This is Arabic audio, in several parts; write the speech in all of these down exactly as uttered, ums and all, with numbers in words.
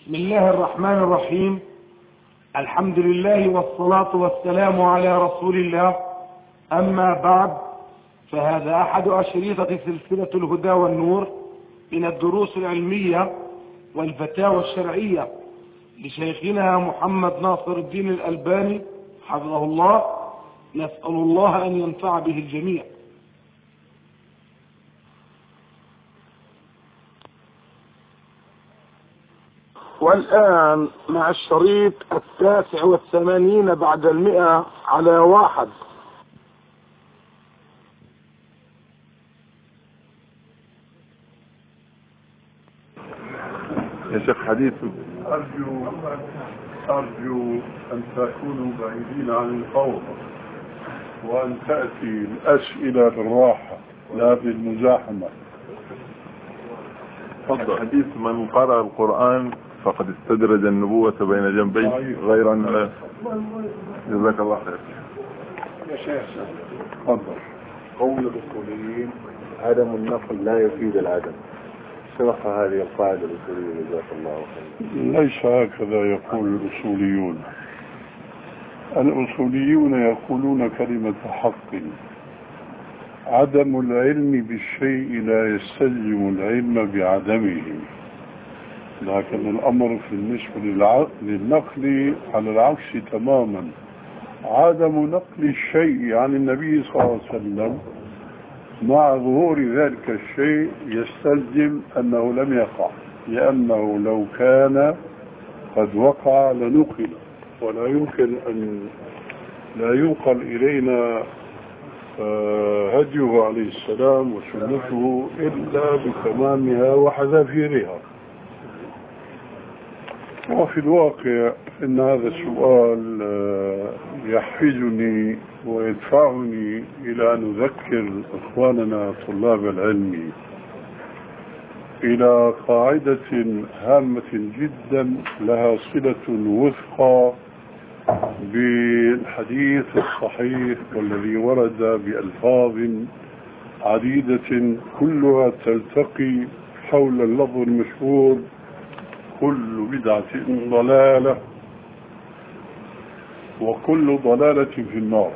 بسم الله الرحمن الرحيم. الحمد لله والصلاة والسلام على رسول الله. أما بعد، فهذا أحد أشريطة سلسلة الهدى والنور من الدروس العلمية والفتاوى الشرعية لشيخنا محمد ناصر الدين الألباني حفظه الله. نسأل الله أن ينفع به الجميع. والآن مع الشريط التاسع والثمانين بعد المئة على واحد. يا شيخ حديث أرجو أرجو أن تكونوا بعيدين عن الفوضى، وأن تأتي الأسئلة بالراحة لا بالمزاحمة. تفضل. حديث من قرأ القرآن فقد استدرج النبوة بين جنبيه غير أن. جزاك الله خير يا شيخ. تفضل. قول الأصوليين عدم النقل لا يفيد العدم. شرح هذه القاعدة الأصولية جزاك الله خير. ليس هكذا يقول الأصوليون. الأصوليون يقولون كلمة حق. عدم العلم بالشيء لا يستلزم العلم بعدمه، لكن الأمر في بالنسبة للنقل على العكس تماما. عدم نقل الشيء عن النبي صلى الله عليه وسلم مع ظهور ذلك الشيء يستلزم أنه لم يقع، لأنه لو كان قد وقع لنقل، ولا يمكن أن لا ينقل إلينا هديه عليه السلام وسنته إلا بتمامها وحذافيرها. وفي الواقع إن هذا السؤال يحفزني ويدفعني إلى أن أذكر إخواننا طلاب العلم إلى قاعدة هامة جدا لها صلة وثقى بالحديث الصحيح والذي ورد بألفاظ عديدة كلها تلتقي حول اللفظ المشهور: كل بدعة ضلالة وكل ضلالة في النار.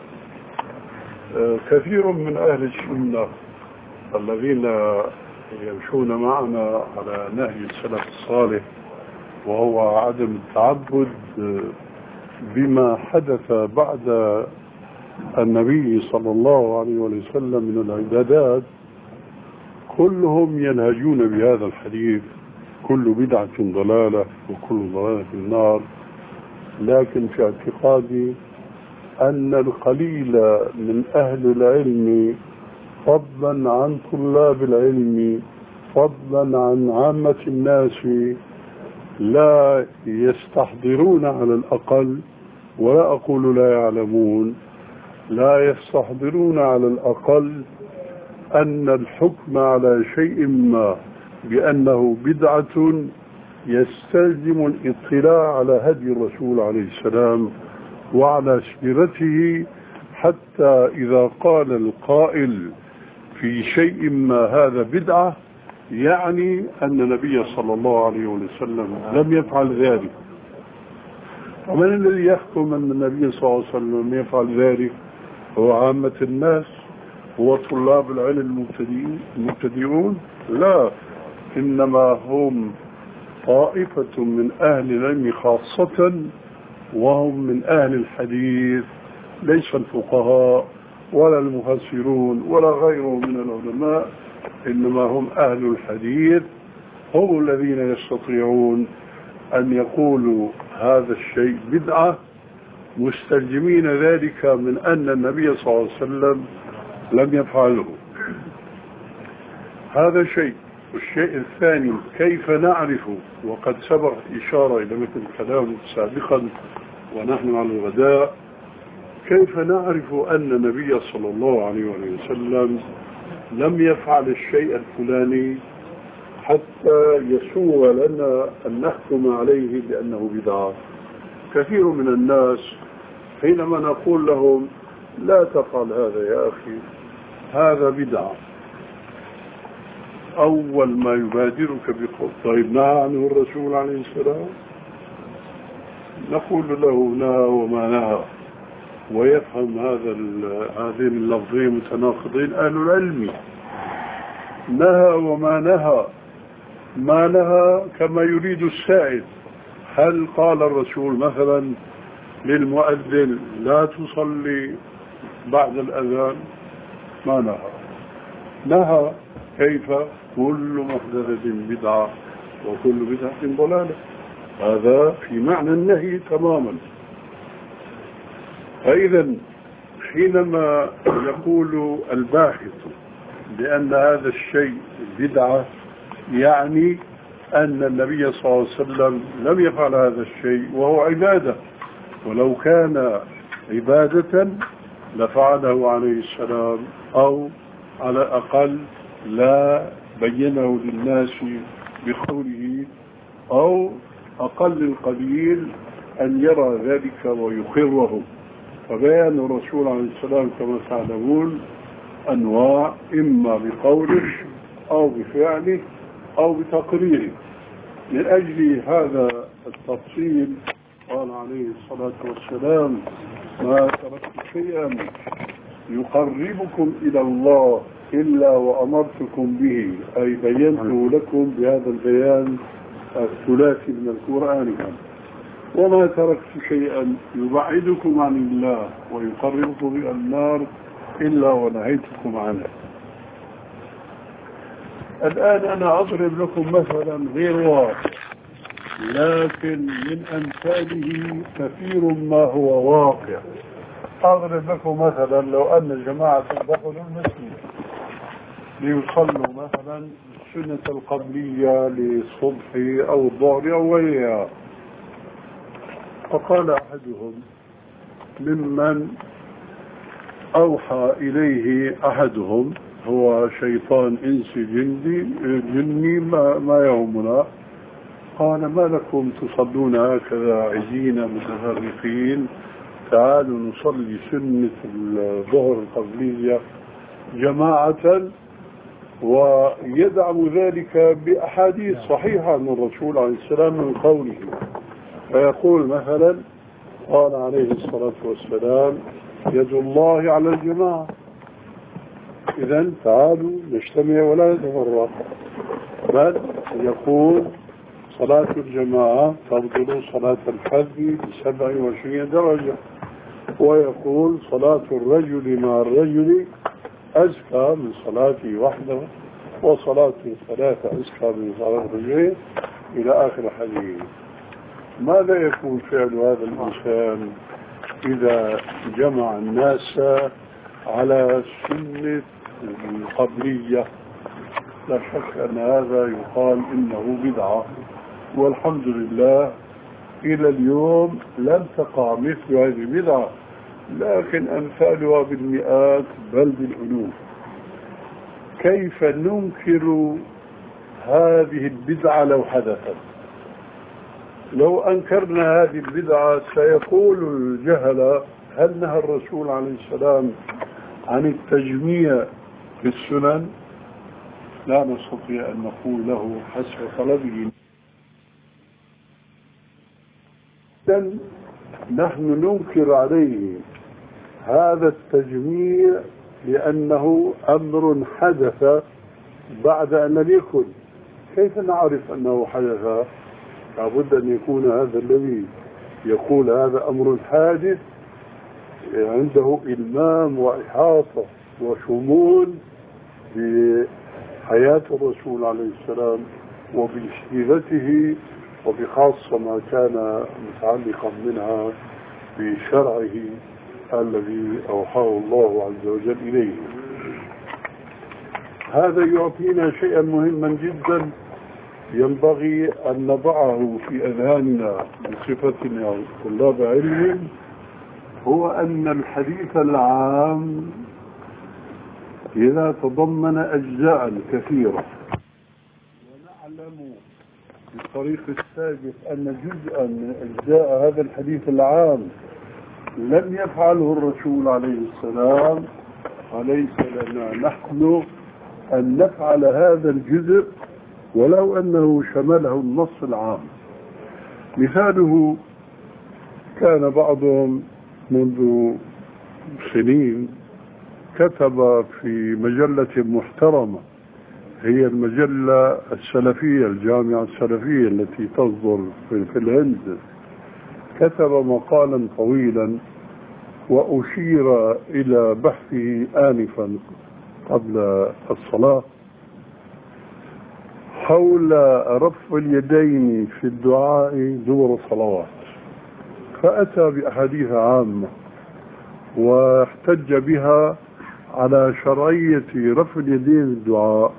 كثير من أهل السنة الذين يمشون معنا على نهج السلف الصالح، وهو عدم التعبد بما حدث بعد النبي صلى الله عليه وسلم من العبادات، كلهم ينهجون بهذا الحديث: كل بدعة ضلالة وكل ضلالة في النار. لكن في اعتقادي أن القليل من أهل العلم، فضلا عن طلاب العلم، فضلا عن عامة الناس، لا يستحضرون على الأقل، ولا أقول لا يعلمون، لا يستحضرون على الأقل أن الحكم على شيء ما بأنه بدعة يستلزم الاطلاع على هدي الرسول عليه السلام وعلى سيرته، حتى إذا قال القائل في شيء ما هذا بدعة يعني أن النبي صلى الله عليه وسلم لم يفعل ذلك. ومن الذي يحكم أن النبي صلى الله عليه وسلم لم يفعل ذلك؟ هو عامة الناس؟ هو طلاب العلم المبتدئون؟ لا، إنما هم طائفة من أهل العلم خاصة، وهم من أهل الحديث، ليس الفقهاء ولا المفسرون ولا غيرهم من العلماء، إنما هم أهل الحديث. هم الذين يستطيعون أن يقولوا هذا الشيء بدعة مستلزمين ذلك من أن النبي صلى الله عليه وسلم لم يفعله. هذا شيء. والشيء الثاني: كيف نعرف، وقد سبق إشارة إلى مثل كلام سابقا ونحن على الغداء، كيف نعرف أن النبي صلى الله عليه وسلم لم يفعل الشيء الفلاني حتى يسوغ لنا أن نحكم عليه بأنه بدعة؟ كثير من الناس حينما نقول لهم لا تفعل هذا يا أخي، هذا بدعة، أول ما يبادرك بقول طيب نهى عنه الرسول عليه السلام، نقول له نهى وما نهى. ويفهم هذا هذين اللفظين متناقضين أهل العلم. نهى وما نهى، ما نهى كما يريد السائل. هل قال الرسول مثلا للمؤذن لا تصلي بعد الأذان؟ ما نهى. نهى كيف؟ كل محدثة بدعة وكل بدعة ضلالة. هذا في معنى النهي تماما. فإذا حينما يقول الباحث بأن هذا الشيء بدعة، يعني أن النبي صلى الله عليه وسلم لم يفعل هذا الشيء وهو عبادة، ولو كان عبادة لفعله عليه السلام، أو على الأقل لا بينه للناس بقوله، أو أقل القليل أن يرى ذلك ويقره. فبيان الرسول عليه السلام كما تعلمون أنواع، إما بقوله أو بفعله أو بتقريره. من أجل هذا التفصيل قال عليه الصلاة والسلام: ما تركت شيئا يقربكم إلى الله إلا وأمرتكم به، أي بينته لكم بهذا البيان الثلاثي من القرآن. وما تركت شيئا يبعدكم عن الله ويقربكم إلى النار إلا ونهيتكم عنه. الآن أنا أضرب لكم مثلا غير واقع، لكن من أمثاله كثير ما هو واقع. أضرب لكم مثلا لو أن الجماعة دخلوا المسجد ليصلوا مثلا السنة القبلية للصبح أو الظهر أو غيرها، فقال أحدهم ممن أوحى إليه أحدهم، هو شيطان إنسي جندي جني ما, ما يهمنا، قال: ما لكم تصلون هكذا عزين متفرقين؟ تعالوا نصلي سنة الظهر القبلية جماعة. ويدعم ذلك بأحاديث صحيحة من الرسول عليه السلام من قوله، فيقول مثلا: قال عليه الصلاة والسلام: يد الله على الجماعة، إذن تعالوا نجتمع ولا نتفرق. بل يقول: صلاة الجماعة تفضل صلاة الفرد بسبع وعشرين درجة. ويقول: صلاة الرجل مع الرجل أزكى من صلاته وحده، وصلاة الثلاثة أزكى من صلاة الرجلين، إلى آخر الحديث. ماذا يكون فعل هذا الإنسان إذا جمع الناس على سنة القبلية؟ لا شك أن هذا يقال إنه بدعة، والحمد لله إلى اليوم لم تقع مثل هذه البدعة، لكن أمثالها بالمئات بل بالألوف. كيف ننكر هذه البدعة لو حدثت؟ لو أنكرنا هذه البدعة سيقول الجهلة: هل نهى الرسول عليه السلام عن التجميع في السنن؟ لا نستطيع أن نقول له حسب طلبه. إذن نحن ننكر عليه هذا التجميع لأنه أمر حدث بعد أن لم يكن. كيف نعرف أنه حدث؟ لابد أن يكون هذا الذي يقول هذا أمر حادث عنده إلمام وإحاطة وشمول بحياة الرسول عليه السلام وبسيرته، وبخاصة ما كان متعلقا منها بشرعه الذي أوحاه الله عز وجل إليه. هذا يعطينا شيئا مهما جدا ينبغي أن نضعه في أذهاننا بصفتنا طلاب علم، هو أن الحديث العام إذا تضمن أجزاء كثيرة، ونعلم بالطريق السابق أن جزءا من أجزاء هذا الحديث العام لم يفعله الرسول عليه السلام، فليس لنا نحن أن نفعل هذا الجزء ولو أنه شمله النص العام. مثاله كان بعضهم منذ سنين كتب في مجلة محترمة، هي المجلة السلفية الجامعة السلفية التي تصدر في الهند، كتب مقالا طويلا وأشير إلى بحثه آنفا قبل الصلاة حول رفع اليدين في الدعاء دبر الصلوات، فأتى بأحاديث عامة واحتج بها على شرعية رفع اليدين في الدعاء.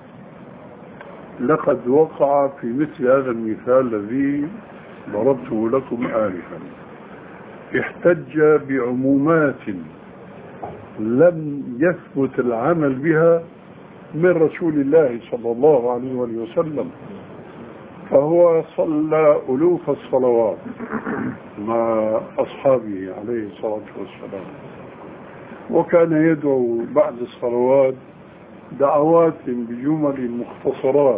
لقد وقع في مثل هذا المثال الذي ضربته لكم آنفا، احتج بعمومات لم يثبت العمل بها من رسول الله صلى الله عليه وسلم، فهو صلى ألوف الصلوات مع أصحابه عليه الصلاة والسلام، وكان يدعو بعد الصلوات دعوات بجمل مختصرات،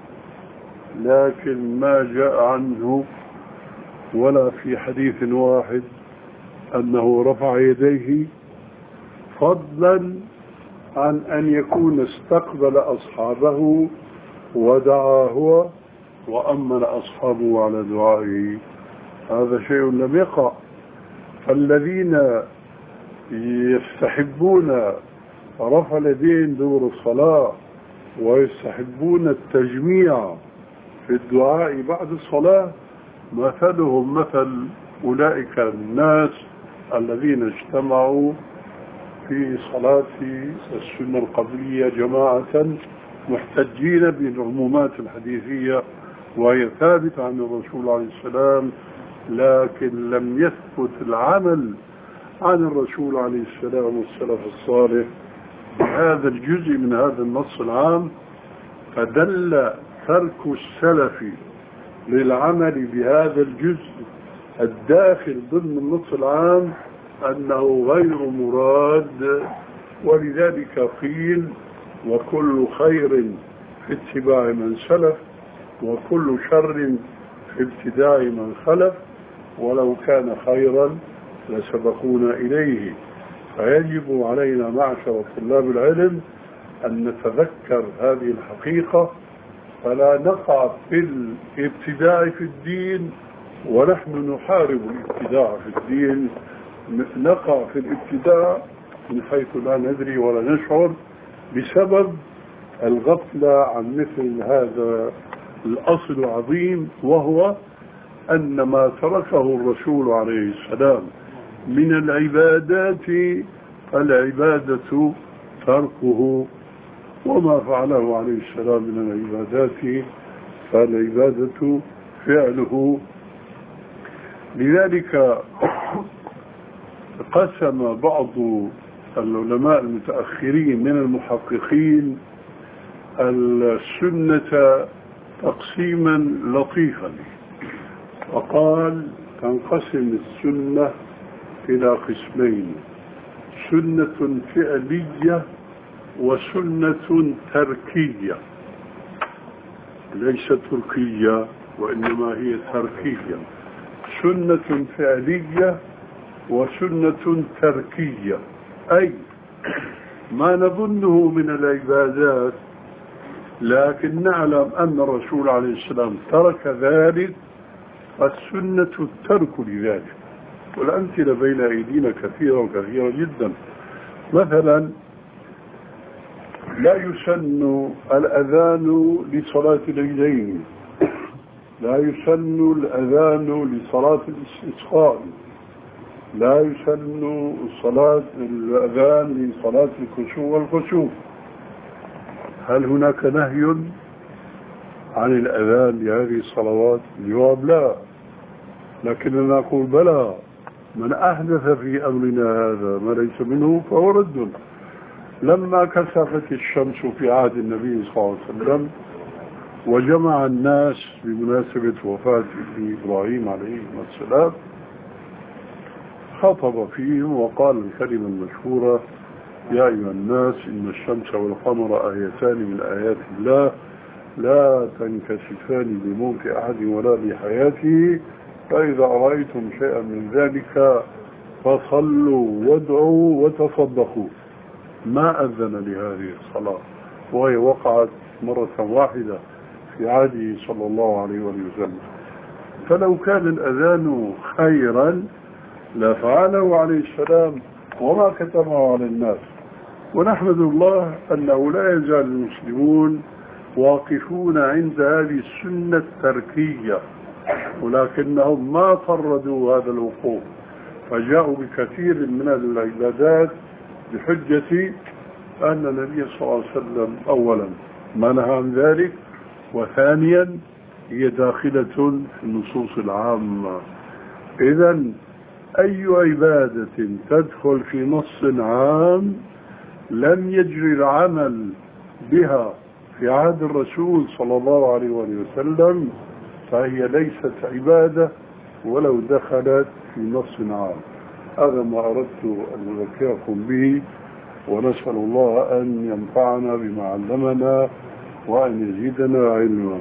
لكن ما جاء عنه ولا في حديث واحد أنه رفع يديه، فضلا عن أن يكون استقبل أصحابه ودعا هو وأمن أصحابه على دعائه. هذا شيء لم يقع. فالذين يستحبون رفع اليدين دور الصلاة ويستحبون التجميع في الدعاء بعد الصلاة مثلهم مثل أولئك الناس الذين اجتمعوا في صلاة السنة القبلية جماعة محتجين بالعمومات الحديثية وهي ثابتة عن الرسول عليه السلام، لكن لم يثبت العمل عن الرسول عليه السلام والسلف الصالح بهذا الجزء من هذا النص العام، فدل ترك السلف للعمل بهذا الجزء الداخل ضمن النص العام أنه غير مراد. ولذلك قيل وكل خير في اتباع من سلف وكل شر في ابتداع من خلف، ولو كان خيرا لسبقونا إليه. فيجب علينا معشر طلاب العلم أن نتذكر هذه الحقيقة، فلا نقع في الابتداع في الدين ونحن نحارب الابتداع في الدين، نقع في الابتداع من حيث لا ندري ولا نشعر بسبب الغفلة عن مثل هذا الأصل العظيم، وهو أن ما تركه الرسول عليه السلام من العبادات العبادة تركه، وما فعله عليه السلام من العبادات فالعبادة فعله. لذلك قسم بعض العلماء المتأخرين من المحققين السنة تقسيما لطيفا، وقال تنقسم السنة إلى قسمين: سنة فعلية وسنة تركية، ليست تركية وإنما هي تركية. سنة فعلية وسنة تركية، أي ما نظنه من العبادات لكن نعلم أن الرسول عليه السلام ترك ذلك، فالسنة الترك لذلك. والأمثلة بين أيدينا كثيرة وكثيرة جدا. مثلا لا يسن الأذان لصلاة العيدين، لا يسن الأذان لصلاة الاستسقاء، لا يسن صلاة الأذان لصلاة الكسوف والخسوف. هل هناك نهي عن الأذان لهذه الصلوات؟ الجواب لا، لكننا نقول بلى، من أحدث في أمرنا هذا ما ليس منه فهو رد. لما كسفت الشمس في عهد النبي صلى الله عليه وسلم وجمع الناس بمناسبة وفاة ابن إبراهيم عليه السلام، خطب فيهم وقال الكلمة المشهورة: يا أيها الناس إن الشمس والقمر آيتان من آيات الله لا تنكسفان لموت أحد ولا لحياته، فإذا رأيتم شيئا من ذلك فصلوا وادعوا وتصدقوا. ما أذن لهذه الصلاة، وهي وقعت مرة واحدة في عهده صلى الله عليه وسلم. فلو كان الأذان خيرا لفعله عليه السلام وما كتبه على الناس. ونحمد الله أنه لا يزال المسلمون واقفون عند هذه السنة التركية، ولكنهم ما طردوا هذا الوقوف، فجاءوا بكثير من العبادات بحجة أن النبي صلى الله عليه وسلم أولا ما نهى عن ذلك، وثانيا هي داخلة في النصوص العامة. إذن أي عبادة تدخل في نص عام لم يجري العمل بها في عهد الرسول صلى الله عليه وسلم فهي ليست عبادة ولو دخلت في نص عام. هذا ما أردت أن أذكركم به، ونسأل الله أن ينفعنا بما علمنا وأن يزيدنا علما.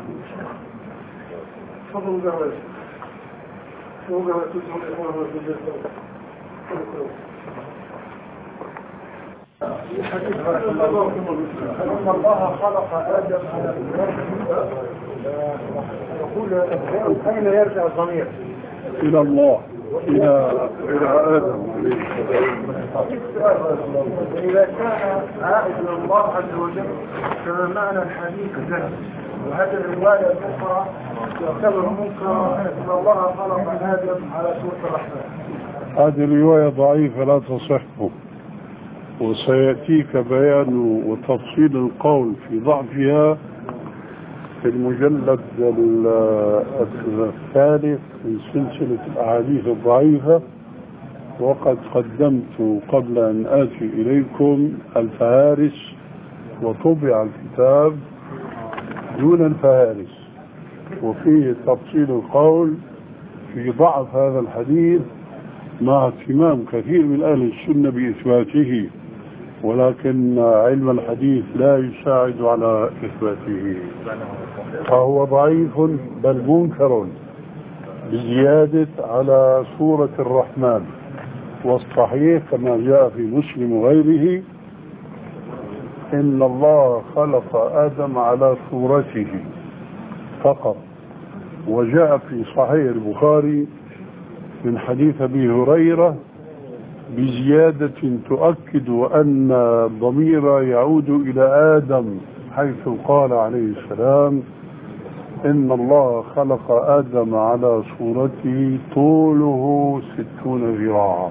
إن الله خلق آدم على يقول أين يرجع الضمير؟ إلى الله، إلى إلى آدم. إذا كان عائد إلى الله عز وجل كما معنى الحديث ذلك، وهذه الرواية الأخرى تعتبر منكرة إن الله خلق آدم على سورة الرحمن. هذه الرواية ضعيفة لا تصح، وسيأتيك بيان وتفصيل القول في ضعفها في المجلد الثالث من سلسلة الأحاديث الضعيفة. وقد قدمت قبل أن آتي إليكم الفهارس، وطبع الكتاب دون الفهارس، وفيه تفصيل القول في ضعف هذا الحديث مع اهتمام كثير من أهل السنة بإثباته، ولكن علم الحديث لا يساعد على إثباته، فهو ضعيف بل منكر بزيادة على سورة الرحمن. والصحيح كما جاء في مسلم وغيره إن الله خلق آدم على صورته فقط. وجاء في صحيح البخاري من حديث أبي هريرة بزيادة تؤكد أن الضمير يعود إلى آدم، حيث قال عليه السلام إن الله خلق آدم على صورته طوله ستون ذراعا.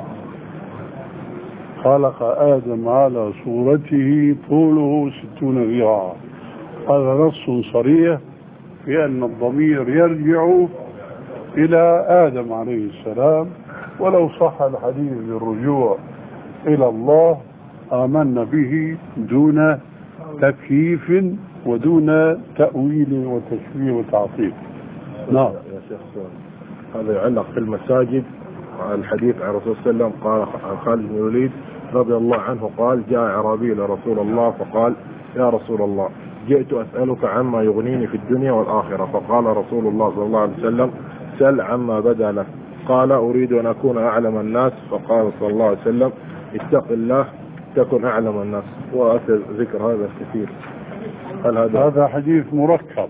خلق آدم على صورته طوله ستون ذراعا. هذا نص صريح في أن الضمير يرجع إلى آدم عليه السلام، ولو صح الحديث بالرجوع إلى الله آمنا به دون تكييف ودون تأويل وتشبيه وتعطيل. نعم يا شيخ، هذا يعلق في المساجد الحديث عن الرسول صلى الله عليه وسلم. قال عن خالد بن الوليد رضي الله عنه قال جاء أعرابي لرسول الله فقال يا رسول الله جئت أسألك عما يغنيني في الدنيا والآخرة. فقال رسول الله صلى الله عليه وسلم سل عما بدا لك. قال أريد أن أكون أعلم الناس. فقال صلى الله عليه وسلم اتق الله تكن أعلم الناس. وأتى ذكر هذا كثير. هل هذا هذا حديث مركب،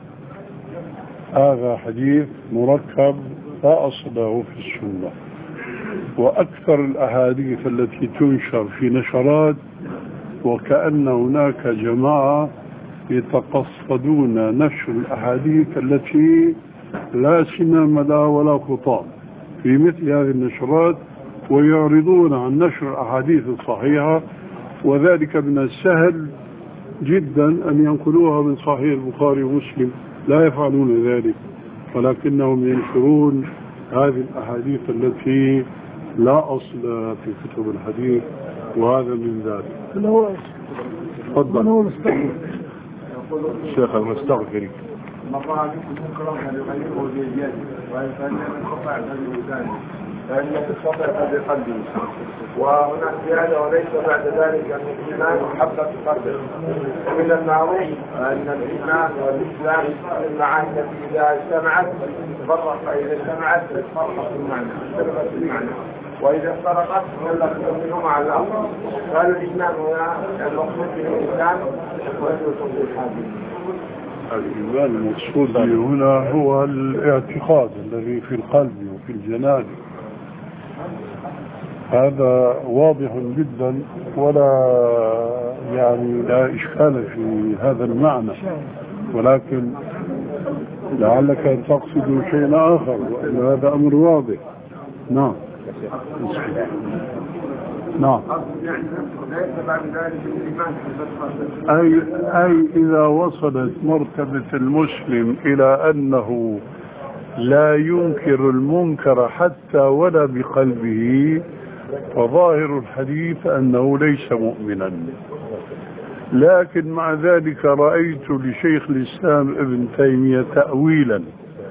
هذا حديث مركب لا أصل له في السنة. وأكثر الأحاديث التي تنشر في نشرات وكأن هناك جماعة يتقصدون نشر الأحاديث التي لا سمام لها ولا خطاب في مثل هذه النشرات، ويعرضون عن نشر الأحاديث الصحيحة، وذلك من السهل جدا أن ينقلوها من صحيح البخاري ومسلم، لا يفعلون ذلك، ولكنهم ينشرون هذه الأحاديث التي لا أصل في كتب الحديث، وهذا من ذلك. من هو تفضل. من هو المستغفر؟ الشيخ المستغفري. مقام منكم منكرا يغيره بيده ويفعل من قطع هذه فإن الصفة بقلبه، وهناك زيادة وليس بعد ذلك أن الإيمان محبة قلبه. ومن المعروف أن الإيمان والإسلام المعاني التي إذا اجتمعت تفرق، فإذا اجتمعت تفرق المعنى تفرق المعنى، وإذا افترقت تفرق منهما على الأمر. قال الإيمان هنا المقصود به الإنسان ويدرس بالحاجة. الإيمان المقصود هنا هو الاعتقاد الذي في القلب وفي الجنان، هذا واضح جدا ولا يعني لا إشكال في هذا المعنى، ولكن لعلك تقصد شيء آخر وإن هذا أمر واضح. نعم نعم. أي, أي إذا وصلت مرتبة المسلم إلى أنه لا ينكر المنكر حتى ولا بقلبه، فظاهر الحديث أنه ليس مؤمنا. لكن مع ذلك رأيت لشيخ الإسلام ابن تيمية تأويلا،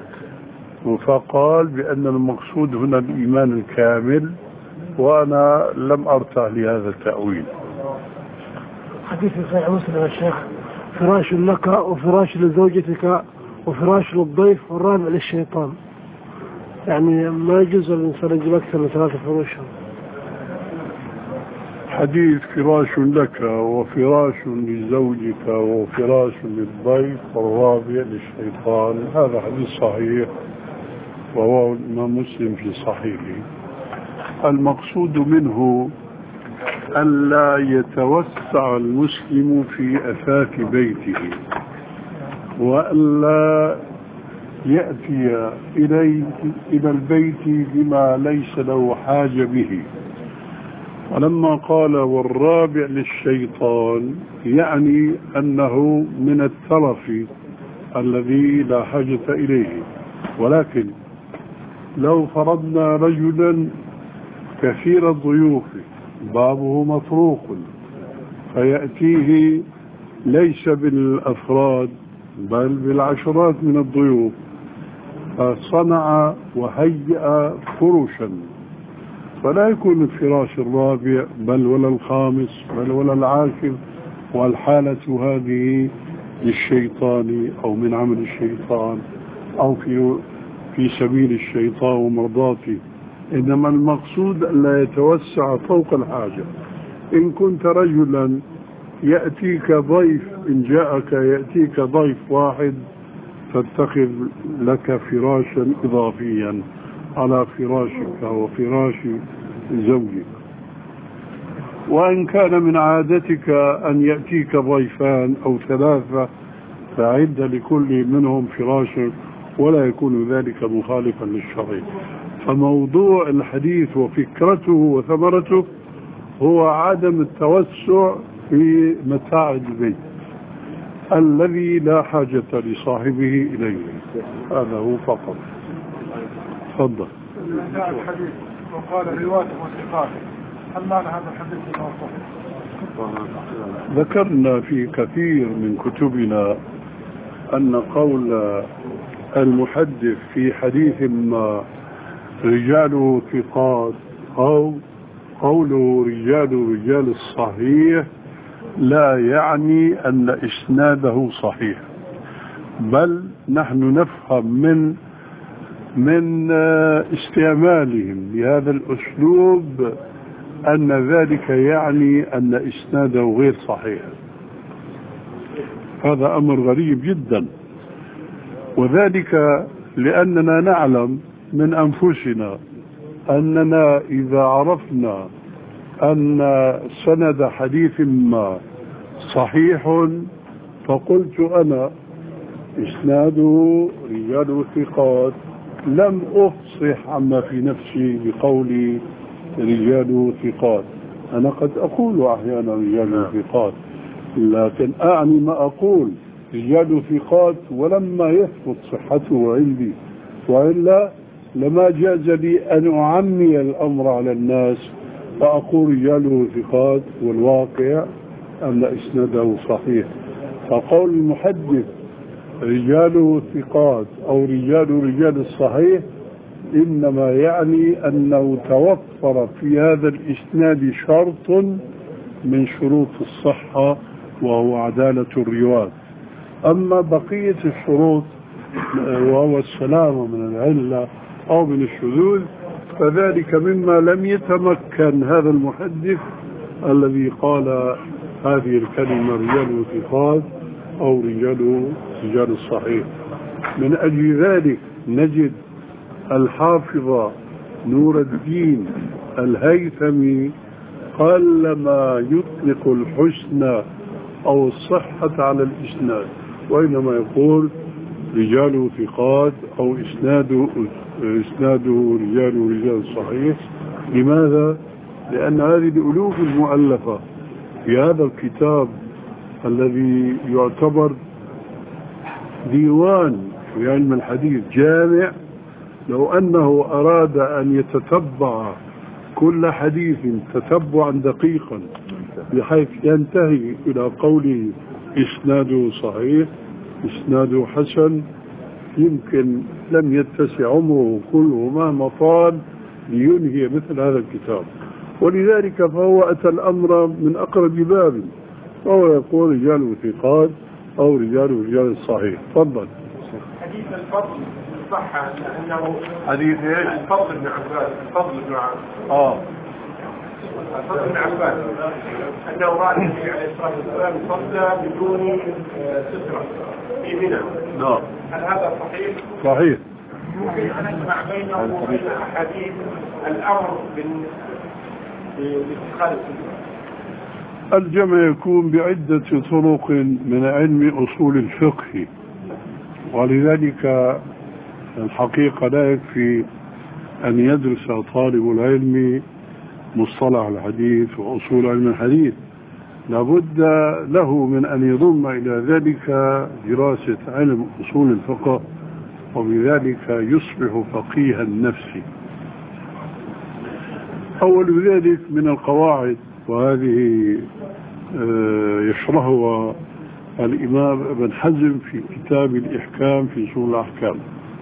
فقال بأن المقصود هنا الإيمان الكامل، وأنا لم أرتاح لهذا التأويل. حديث صحيح مسلم يا شيخ: فراش لك وفراش لزوجتك وفراش للضيف والرابع للشيطان. يعني ما يجوز الإنسان يجيب أكثر من ثلاثة فروش. حديث فراش لك وفراش لزوجك وفراش للضيف والرابع للشيطان، هذا حديث صحيح وهو الإمام مسلم في صحيحه. المقصود منه ألا يتوسع المسلم في أثاث بيته، وألا يأتي إليه إلى البيت بما ليس له حاجة به. ولما قال والرابع للشيطان يعني أنه من الترف الذي لا حاجة إليه. ولكن لو فرضنا رجلا كثير الضيوف بابه مطروق فيأتيه ليس بالأفراد بل بالعشرات من الضيوف، فصنع وهيأ فرشا، فلا يكون الفراش الرابع بل ولا الخامس بل ولا العاشر، والحالة هذه للشيطان أو من عمل الشيطان أو في في سبيل الشيطان ومرضاته. إنما المقصود لا يتوسع فوق الحاجة. إن كنت رجلا يأتيك ضيف، إن جاءك يأتيك ضيف واحد، فاتخذ لك فراشا إضافيا على فراشك وفراش زوجك. وإن كان من عادتك أن يأتيك ضيفان أو ثلاثة، فعد لكل منهم فراشا، ولا يكون ذلك مخالفا للشرع. فموضوع الحديث وفكرته وثمرته هو عدم التوسع في متاع البيت الذي لا حاجة لصاحبه إليه، هذا هو فقط. تفضل. الحديث وقال رواته وثقاته، هل معنى هذا الحديث صحيح؟ ذكرنا في كثير من كتبنا أن قول المحدث في حديث ما رجاله ثقات أو قوله رجال رجال الصحيح لا يعني أن إسناده صحيح، بل نحن نفهم من من استعمالهم لهذا الأسلوب أن ذلك يعني أن إسناده غير صحيح. هذا أمر غريب جدا، وذلك لأننا نعلم من أنفسنا أننا إذا عرفنا أن سند حديث ما صحيح فقلت أنا إسناده رجال ثقات، لم أفصح عما في نفسي بقولي رجال ثقات. أنا قد أقول أحيانا رجال ثقات، لكن أعني ما أقول رجال ثقات ولما يثبت صحته عندي، وإلا لما جاز لي أن أعمي الأمر على الناس فأقول رجاله ثقات والواقع أن إسناده صحيح. فقول المحدث رجاله ثقات أو رجال رجال الصحيح إنما يعني أنه توفر في هذا الإسناد شرط من شروط الصحة وهو عدالة الرواة. أما بقية الشروط وهو السلامة من العلة أو من الشذوذ فذلك مما لم يتمكن هذا المحدث الذي قال هذه الكلمة رجال ثقات أو رجال رجال الصحيح. من أجل ذلك نجد الحافظ نور الدين الهيثمي قلما يطلق الحسن أو الصحة على الإسناد، وإنما يقول رجال ثقات أو إسناده إسناده رجال رجال الصحيح. لماذا؟ لأن هذه الألوف المؤلفة في هذا الكتاب الذي يعتبر ديوان في علم الحديث جامع، لو أنه أراد أن يتتبع كل حديث تتبعا دقيقا بحيث ينتهي إلى قوله إسناده صحيح إسناده حسن، يمكن لم يتسع عمره كله مهما طال لينهي مثل هذا الكتاب. ولذلك فهو أتى الأمر من أقرب باب، وهو يقول رجال ثقات أو رجال رجال الصحيح. تفضل. حديث الفضل صح أنه حديث ايش؟ الفضل بن عباس الفضل بن عباس اه الفضل بن عباس أنه رأى النبي عليه الصلاة والسلام صلى بدون سترة في منى. نعم. هل هذا صحيح؟ صحيح. ممكن أن نجمع بينه وبين أحاديث الأمر باتخاذ السنة. الجمع يكون بعدة طرق من علم أصول الفقه، ولذلك الحقيقة لا يكفي أن يدرس طالب العلم مصطلح الحديث وأصول علم الحديث، لابد له من أن يضم إلى ذلك دراسة علم أصول الفقه، وبذلك يصبح فقيها نفسي. أول ذلك من القواعد، وهذه يشرحها الإمام ابن حزم في كتاب الإحكام في أصول الأحكام.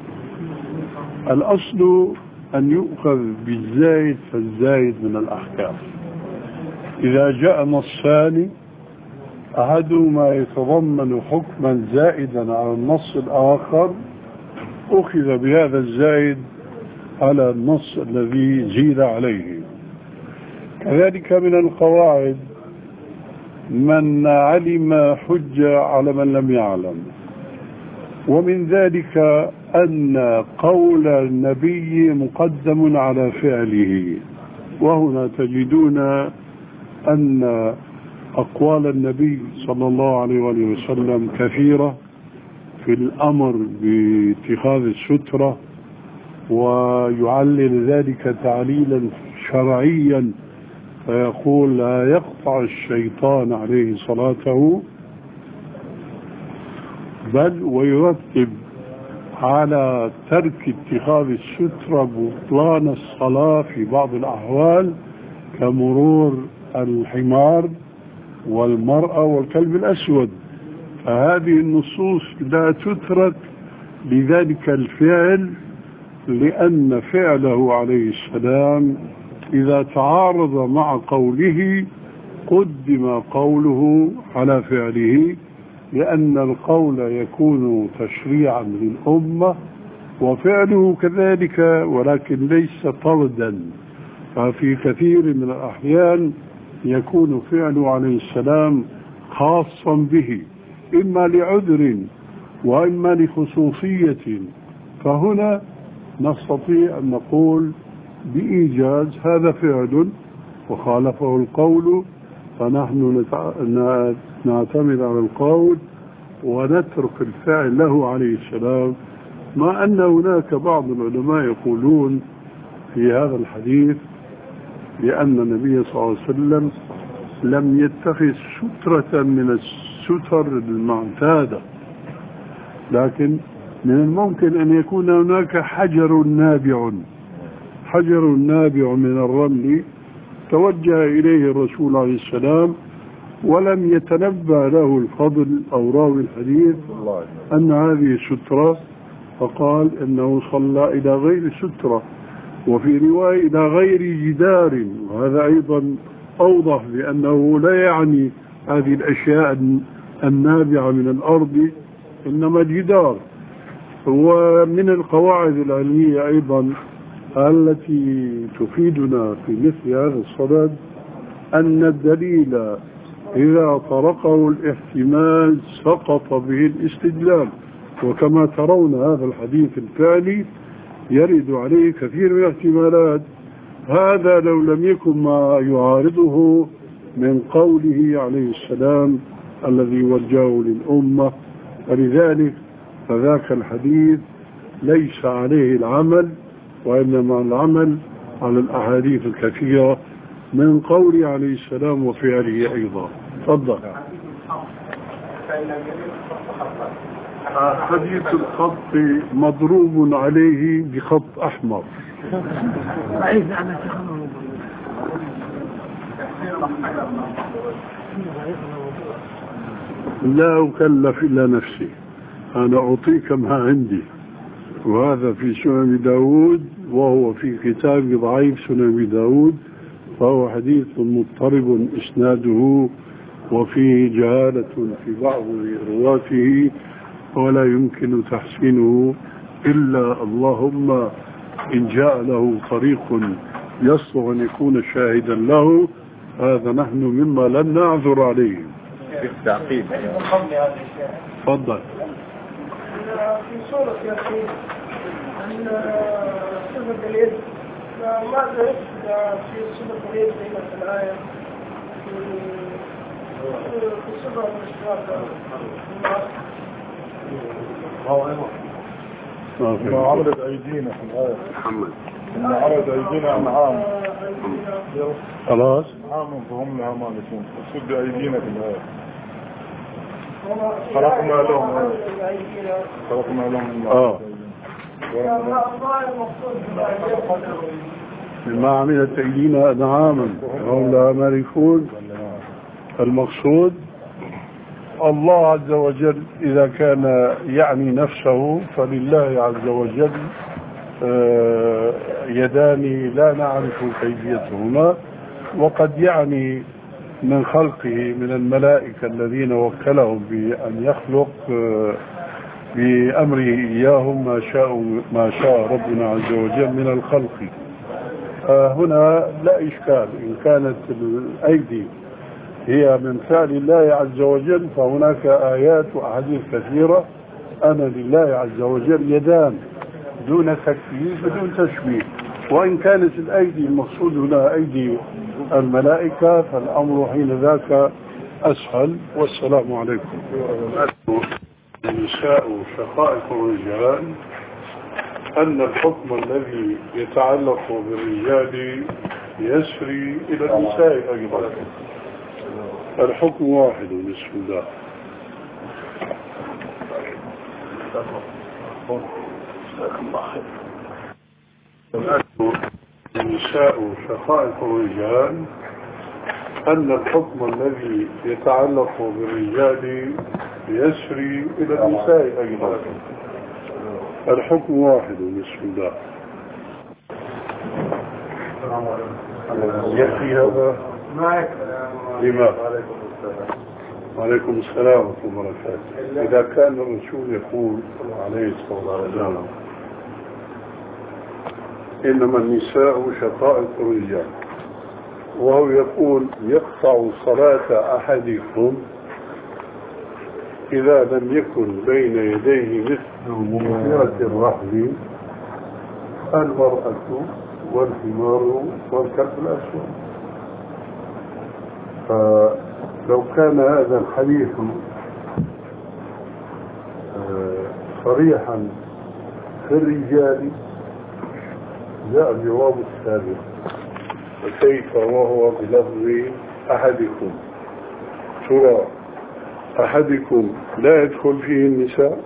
الأصل أن يؤخذ بالزايد فالزايد من الأحكام. إذا جاء نصان أحدهما يتضمن حكما زائدا على النص الآخر أخذ بهذا الزائد على النص الذي زيد عليه. كذلك من القواعد من علم حجة على من لم يعلم، ومن ذلك أن قول النبي مقدم على فعله، وهنا تجدون أن أقوال النبي صلى الله عليه وسلم كثيرة في الأمر باتخاذ السترة، ويعلل ذلك تعليلا شرعيا فيقول لا يقطع الشيطان عليه صلاته، بل ويرتب على ترك اتخاذ السترة بطلان الصلاة في بعض الأحوال كمرور الحمار والمرأة والكلب الأسود. فهذه النصوص لا تترك لذلك الفعل، لأن فعله عليه السلام إذا تعارض مع قوله قدم قوله على فعله، لأن القول يكون تشريعا للأمة وفعله كذلك، ولكن ليس طردا. ففي كثير من الأحيان يكون فعله عليه السلام خاصا به، إما لعذر وإما لخصوصية، فهنا نستطيع أن نقول بإيجاز هذا فعل وخالفه القول، فنحن نعتمد على القول ونترك الفعل له عليه السلام. مع أن هناك بعض العلماء يقولون في هذا الحديث لأن النبي صلى الله عليه وسلم لم يتخذ سترة من الستر المعتادة، لكن من الممكن أن يكون هناك حجر نابع حجر نابع من الرمل توجه إليه الرسول عليه السلام ولم يتنبه له الفضل أو راوي الحديث أن هذه سترة، فقال إنه صلى إلى غير سترة، وفي رواية إلى غير جدار، وهذا أيضا أوضح بأنه لا يعني هذه الأشياء النابعة من الأرض إنما الجدار. ومن القواعد العلمية أيضا التي تفيدنا في مثل هذا الصدد أن الدليل إذا طرقه الاحتمال سقط به الاستدلال، وكما ترون هذا الحديث التالي يرد عليه كثير من الاحتمالات. هذا لو لم يكن ما يعارضه من قوله عليه السلام الذي وجهه للأمة، ولذلك فذاك الحديث ليس عليه العمل، وإنما العمل على الأحاديث الكثيرة من قوله عليه السلام وفعله أيضا. تفضل. حديث الخط مضروب عليه بخط أحمر. لا أكلف إلا نفسي، أنا أعطيك ما عندي، وهذا في سنن داود، وهو في كتاب ضعيف سنن داود، فهو حديث مضطرب إسناده وفيه جهالة في بعض رواته، ولا يمكن تحسينه إلا اللهم إن جاء له طريق يصلح أن يكون شاهدا له، هذا نحن مما لن نعذر عليه. بالتعقيد. تفضل. في سورة ياسين أن صفة اليد، ماذا في صفة اليد هنا في الآية في صفة الاشتراك؟ ما عرضت أيدينا في الآية محمد، إن عرض أيدينا أنعام خلاص نعام فهم لها مالكون، وصد أيدينا في الآية خلقنا لهم خلقنا لهم آه ما عملت أيدينا أنعاما فهم لها مالكون. المقصود الله عز وجل إذا كان يعني نفسه فلله عز وجل يدان لا نعرف كيفيتهما، وقد يعني من خلقه من الملائكة الذين وكلهم بأن يخلق بأمره إياهم ما شاء ما شاء ربنا عز وجل من الخلق. هنا لا إشكال، إن كانت الأيدي هي من فعل الله عز وجل فهناك آيات وأحاديث كثيرة أن لله عز وجل يدان دون تكييف بدون تشبيه. وإن كانت الأيدي المقصود هنا أيدي الملائكة فالأمر حين ذاك أسهل. والسلام عليكم. النساء شقائق الرجال، أن الحكم الذي يتعلق بالرجال يسري إلى النساء أيضا، الحكم واحد. بسم الله. النساء شقائق الرجال، أن الحكم الذي يتعلق بالرجال يسري إلى النساء أيضا، الحكم واحد. بسم الله. يكفي هذا؟ لماذا؟ وعليكم السلام ورحمة الله وبركاته. إذا كان الرسول يقول عليه الصلاة والسلام إنما النساء شقائق الرجال، وهو يقول يقطع صلاة أحدكم إذا لم يكن بين يديه مثل مغفرة الرحل المرأة والحمار والكلب الأسود. فلو كان هذا الحديث صريحا في الرجال جاء الجواب السابق، وكيف وهو بلفظ أحدكم؟ ترى أحدكم لا يدخل فيه النساء؟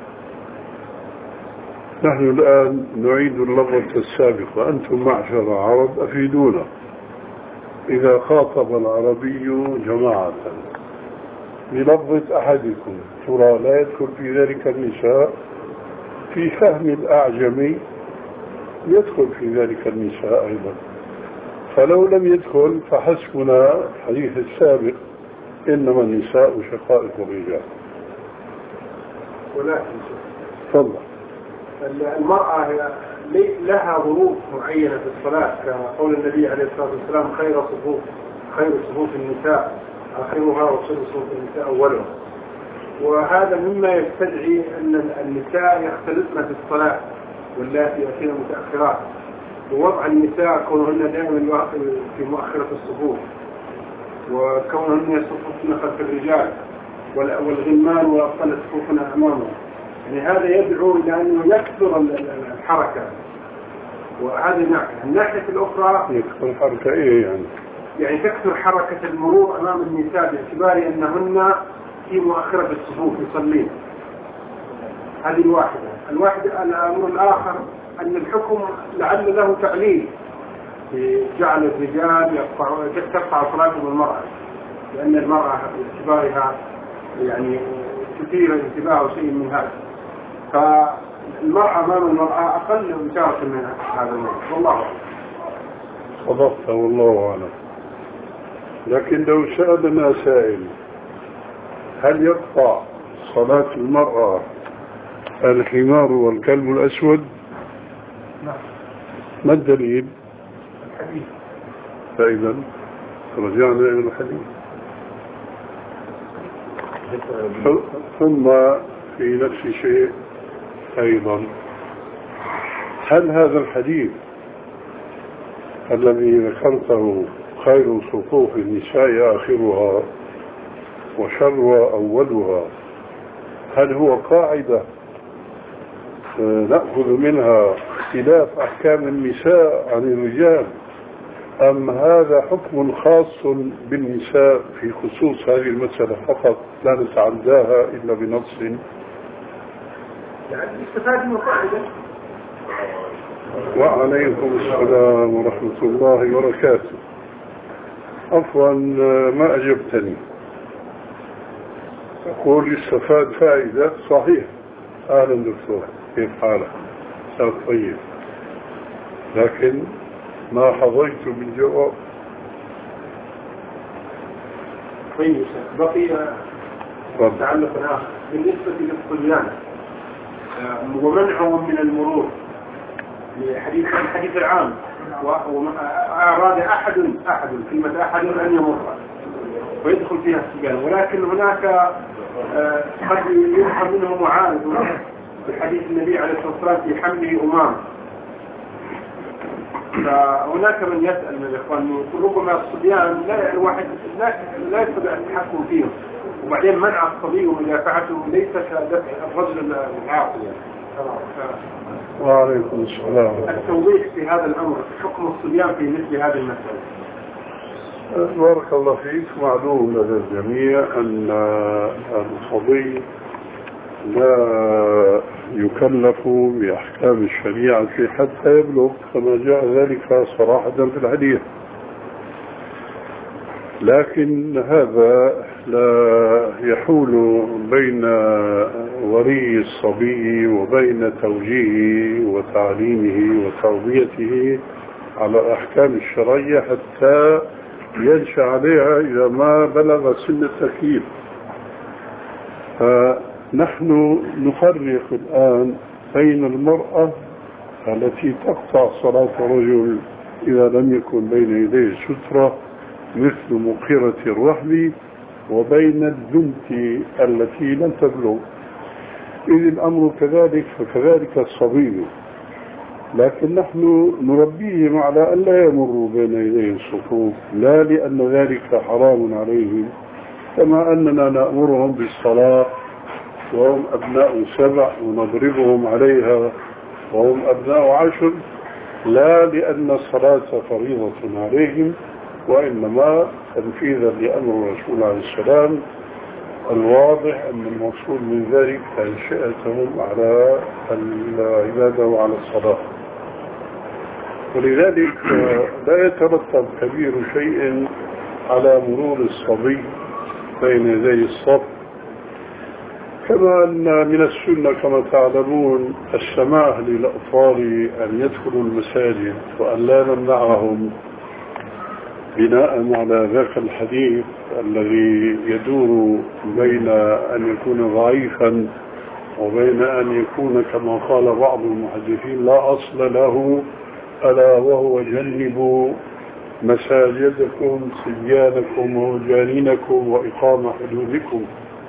نحن الآن نعيد اللفظة السابق، وأنتم معشر عرب أفيدونا. إذا خاطب العربي جماعة بلفظة أحدكم ترى لا يدخل في ذلك النساء؟ في فهم الأعجمي يدخل في ذلك النساء أيضا، فلو لم يدخل فحسبنا الحديث السابق إنما النساء شقائق الرجال. ولكن تفضل. المرأة لها ظروف معينة في الصلاة، كقول النبي عليه الصلاة والسلام خير صفوف خير صفوف النساء آخرها وخير صفوف النساء أولها، وهذا مما يستدعي أن النساء يختلطن في الصلاة واللاتي يأتين متأخرات، ووضع النساء كونهن دائما في مؤخرة الصفوف، وكونهن يصففن خلف الرجال والغلمان وأبطال صفوفنا أمامهم، يعني هذا يدعو إلى أنه يكثر الحركة. وهذه ناحية. الناحية الأخرى يكثر الحركة إيه يعني؟ يعني تكثر حركة المرور أمام النساء باعتبار أنهن في مؤخرة الصفوف يصلين. هذه الواحدة. الواحدة الأمر الآخر أن الحكم لعل له تعليل في جعل الرجال تقطع صلاتهم المرأة، لأن المرأة باعتبارها يعني كثير انتباه أو شيء من هذا، فالمرأة أمام المرأة أقل مشاركة من هذا الموضوع. والله أعلم. صدقت والله أعلم. لكن لو سألنا سائل هل يقطع صلاة المرأة الحمار والكلب الأسود؟ نعم. ما الدليل؟ الحديث. فإذا رجعنا إلى الحديث. ثم في نفس الشيء أيضا، هل هذا الحديث الذي ذكرته خير صفوف النساء آخرها وشر أولها، هل هو قاعدة نأخذ منها اختلاف أحكام النساء عن الرجال، أم هذا حكم خاص بالنساء في خصوص هذه المسألة فقط لا نتعداها إلا بنص؟ يعني استفاد من قاعدة. وعليكم السلام ورحمة الله وبركاته. عفوا ما أجبتني. أقول استفاد فائدة صحيح. أهلا دكتور، كيف حالك؟ أستاذ طيب، لكن ما حظيت بالجواب. طيب بقي تعلق آخر بالنسبة للصبيان ومنعهم من المرور لحديث الحديث العام، وأراد أحد أحد كلمة أحد أن يمر ويدخل فيها الصبيان، ولكن هناك قد يفهم منه معارض بحديث النبي عليه الصلاة والسلام في حمله أمام. فهناك من يسأل من الإخوان ربما الصبيان لا الواحد لا لا يستطيع التحكم فيهم، وبعدين منع الصبي ومدافعته ليس كدفع الرجل العاقل. وعليكم السلام. التوضيح في هذا الأمر، حكم الصبيان في مثل هذه المسألة. بارك الله فيك. معلوم لدى الجميع أن الصبي لا يكلف بأحكام الشريعة حتى يبلغ، كما جاء ذلك صراحة في الحديث، لكن هذا لا يحول بين ولي الصبي وبين توجيهه وتعليمه وتربيته على الأحكام الشرعية حتى ينشأ عليها إذا ما بلغ سن التكليف. فنحن نفرق الآن بين المرأة التي تقطع صلاة رجل إذا لم يكن بين يديه سترة مثل مقهرة الرحل، وبين البنت التي لم تبلغ، إذ الأمر كذلك فكذلك الصبي، لكن نحن نربيهم على أن لا يمروا بين يديه الصفوف، لا لأن ذلك حرام عليهم، كما أننا نأمرهم بالصلاة وهم أبناء سبع ونضربهم عليها وهم أبناء عشر، لا لأن الصلاة فريضة عليهم، وإنما تنفيذا لأمر الرسول عليه السلام الواضح أن المقصود من ذلك تنشئتهم على العبادة وعلى الصلاة. ولذلك لا يترتب كبير شيء على مرور الصبي بين يدي الصف كما أن من السنة كما تعلمون السماح للأطفال أن يدخلوا المساجد وأن لا نمنعهم بناء على ذاك الحديث الذي يدور بين أن يكون ضعيفا وبين أن يكون كما قال بعض المحدثين لا أصل له، ألا وهو جنبوا مساجدكم صبيانكم وجانينكم وإقامة حدودكم.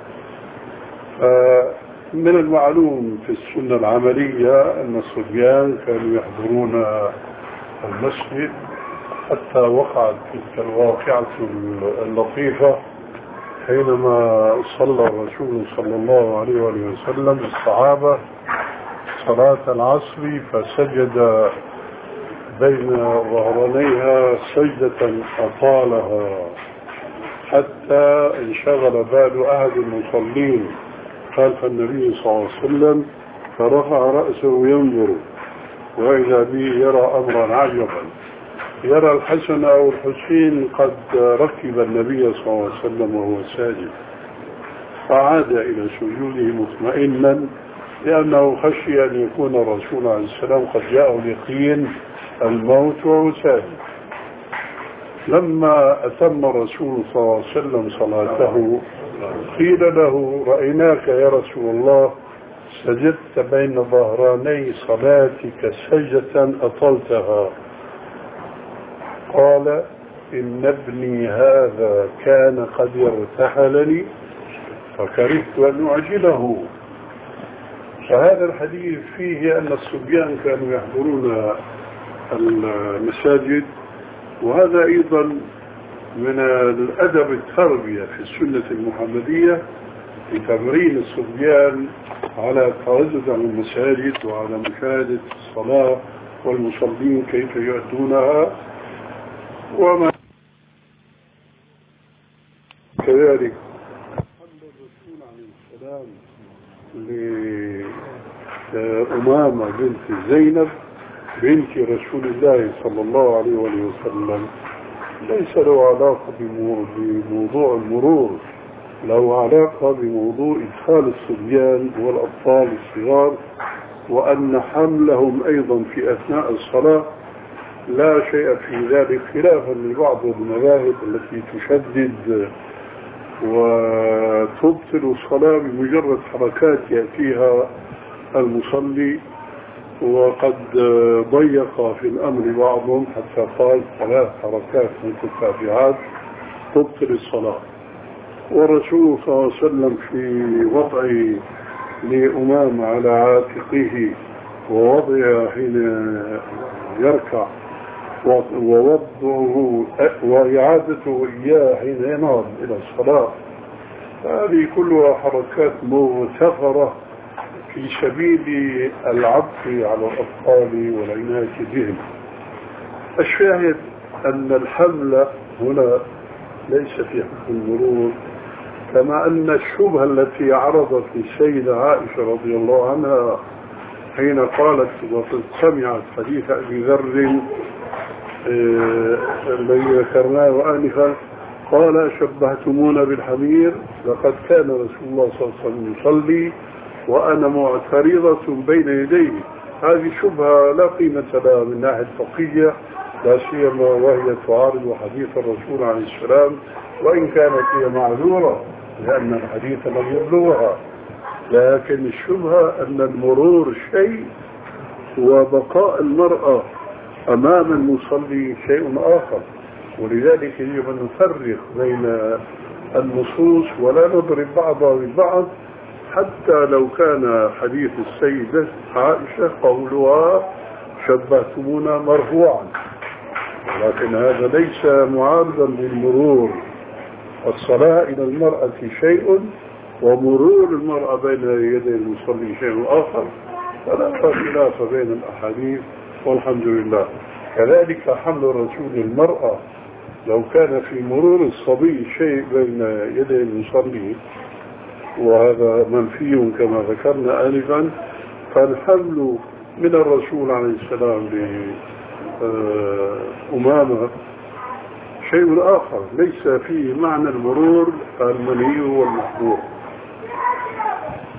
من المعلوم في السنة العملية أن الصبيان كانوا يحضرون المسجد حتى وقعت تلك الواقعة اللطيفة حينما صلى الرسول صلى الله عليه وسلم الصحابة صلاة العصر فسجد بين ظهرانيها سجدة أطالها حتى انشغل بال أحد المصلين خلف النبي صلى الله عليه وسلم فرفع رأسه ينظر وإذا به يرى أمرا عجبا، يرى الحسن أو الحسين قد ركب النبي صلى الله عليه وسلم وهو ساجد، فعاد إلى سجوده مطمئنا لأنه خشي أن يكون الرسول عليه السلام قد جاء اليقين الموت وهو ساجد. لما أتم الرسول صلى الله عليه وسلم صلاته قيل له رأيناك يا رسول الله سجدت بين ظهراني صلاتك سجدة أطلتها. قال إن ابني هذا كان قد ارتحلني فكرهت أن أعجله. فهذا الحديث فيه أن الصبيان كانوا يحضرون المساجد، وهذا أيضا من الأدب التربية في السنة المحمدية لتمرين الصبيان على التردد على المساجد وعلى مشاهدة الصلاة والمصلين كيف يؤدونها. وما كذلك قال الرسول عليه السلام لأمامة بنت زينب بنت رسول الله صلى الله عليه وسلم ليس له علاقة بموضوع المرور، له علاقة بموضوع إدخال الصبيان والأطفال الصغار، وأن حملهم أيضا في أثناء الصلاة لا شيء في ذلك، خلافا لبعض المذاهب التي تشدد وتبطل الصلاة بمجرد حركات يأتيها المصلي، وقد ضيق في الأمر بعضهم حتى قال ثلاث حركات متتابعات تبطل الصلاة. والرسول صلى الله عليه وسلم في وضعه لأمام على عاتقه ووضعه حين يركع ووضعه وإعادته إياه حين ينهض إلى الصلاة، هذه كلها حركات مغتفرة في سبيل العطف على الأطفال والعناية بهم. الشاهد أن الحمل هنا ليس في حكم المرور، كما أن الشبهة التي عرضت للسيدة عائشة رضي الله عنها حين قالت وقد سمعت حديث أبي ذر الذي ذكرناه آنفا قال شبهتمونا بالحمير لقد كان رسول الله صلى الله عليه وسلم يصلي وأنا معترضة بين يديه. هذه شبهة لا قيمة لها من ناحية فقهية، لا سيما وهي تعارض حديث الرسول عليه السلام، وإن كانت هي معذورة لأن الحديث لم يبلغها، لكن الشبهة أن المرور شيء وبقاء المرأة أمام المصلي شيء آخر، ولذلك يجب أن نفرق بين النصوص ولا نضرب بعضها ببعض، حتى لو كان حديث السيدة عائشة قولها شبهتمونا مرفوعا، ولكن هذا ليس معارضا للمرور. الصلاة إلى المرأة شيء ومرور المرأة بين يدي المصلي شيء آخر، فلا خلاف بين الأحاديث والحمد لله. كذلك حمل الرسول المرأة لو كان في مرور الصبي شيء بين يدي المصلي وهذا منفي كما ذكرنا آنفا، فالحمل من الرسول عليه السلام لأمامة شيء آخر ليس فيه معنى المرور المنهي والمحظور.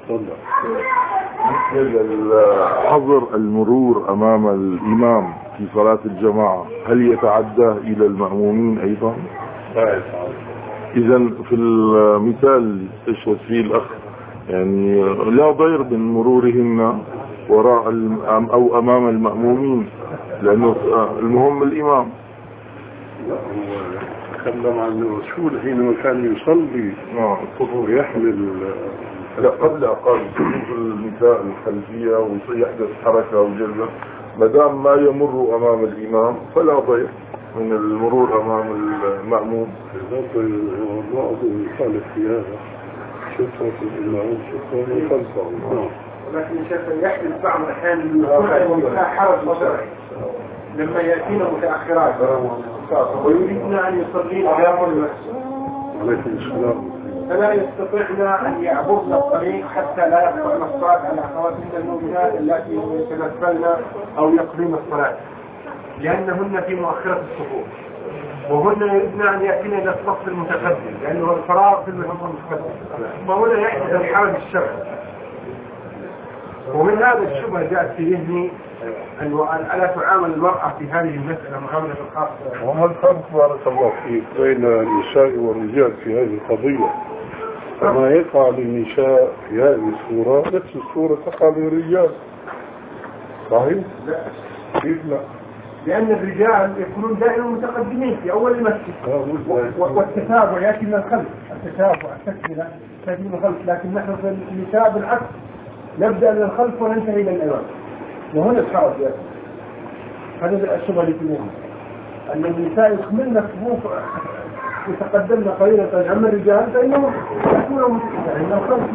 حظر المرور أمام الإمام في صلاة الجماعة هل يتعدى إلى المأمومين أيضا؟ إذا في المثال اللي استشهد فيه الأخ يعني لا ضير من مرورهن وراء أو أمام المأمومين لأنه المهم الإمام. لا هو تكلم عن الرسول حينما كان يصلي ويحمل. لا قبل قال في النساء الخلفية ويحدث حركة وجلة ما دام ما يمر أمام الإمام فلا ضير من المرور أمام المأموم. بعض يخالف في هذا شفرة الإمام شفرة خلفه. ولكن شيخ يحدث بعض الأحيان يكون حرج بصري لما يأتينا متأخرات ويريدنا أن يصلين أمام المسجد عليكم السلام فلا يستطيعنا أن يعبرنا الطريق حتى لا يقطعنا الصلاة على خواتمنا المؤمنات التي يتنفلن أو يقضين الصلاة لأنهن في مؤخرة الصفوف وهن يريدن أن يأتينا إلى الصف المتقدم لأنه الفراغ في الصف المتقدم فهنا يحدث الحرج الشرعي. ومن هذا الشبهة جاءت في ذهني أن ألا تعامل المرأة في هذه المسألة معاملة خاصة. وما الفرق بارك الله فيك بين النساء والرجال في هذه القضية؟ فما يقع للنساء في هذه الصورة نفس الصورة تقع للرجال صحيح؟ لا كيف لا؟ لأن الرجال يكونون دائما متقدمين في أول المسجد والتتابع يأتي من الخلف التتابع التكملة تأتي من الخلف لكن نحن في النساء بالعكس نبدأ من الخلف وننتهي إلى الأمام وهنا الحرج يأتي. هذا الشبهة اللي فيهم أن النساء يكملن الصفوف يتقدمن قليلا أما الرجال فإنهم يكونوا متقدمين من الخلف.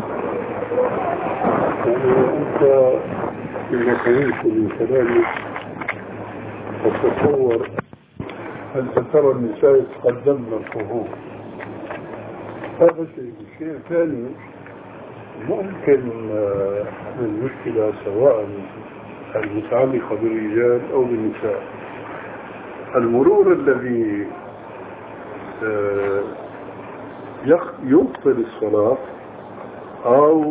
أنت إذا كنت من كلامك تتصور هل ترى النساء يتقدمن الصفوف هذا شيء. شيء ثاني ممكن المشكلة سواء المتعلقة بالرجال أو بالنساء المرور الذي يبطل الصلاة أو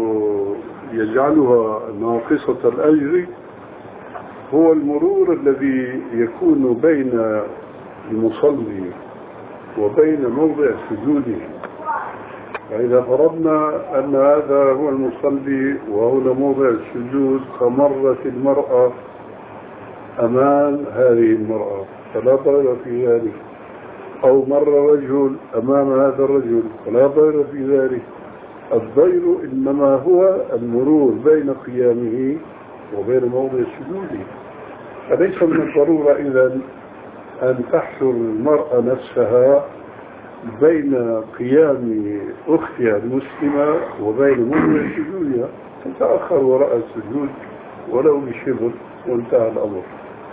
يجعلها ناقصة الأجر هو المرور الذي يكون بين المصلي وبين موضع سجوده. فإذا فرضنا أن هذا هو المصلي وهنا موضع السجود فمرت المرأة أمام هذه المرأة فلا ضير في ذلك أو مر رجل أمام هذا الرجل فلا ضير في ذلك. الضير إنما هو المرور بين قيامه وبين موضع سجوده. فليس من الضرورة إذن أن تحشر المرأة نفسها بين قيام أختها المسلمة وبين موضع سجودها تتأخر وراء السجود ولو بشبر وانتهى الأمر.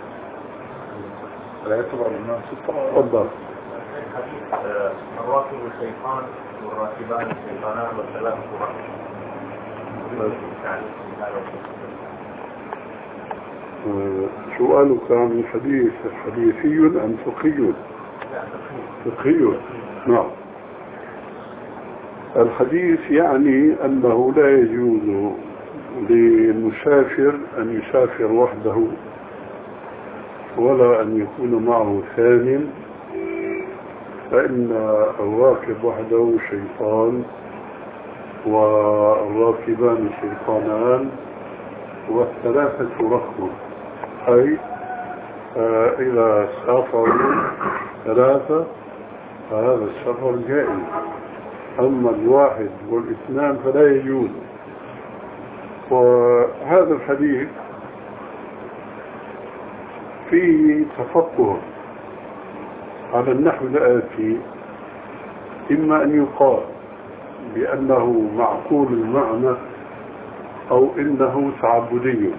لا يعتبر الناس تفضل. الراكب الشيطان والراكبان الشيطانان والثلاث قرآن. سؤالك عن الحديث حديثي أم فقهي؟ فقهي. نعم. الحديث يعني أنه لا يجوز للمسافر أن يسافر وحده ولا أن يكون معه ثان فإن الراكب وحده شيطان والراكبان شيطانان والثلاثة ركب أي آه إذا سافروا ثلاثة فهذا السفر جائز أما الواحد والاثنان فلا يجوز. وهذا الحديث فيه تفقه على النحو الآتي إما أن يقال بأنه معقول المعنى أو إنه تعبدي.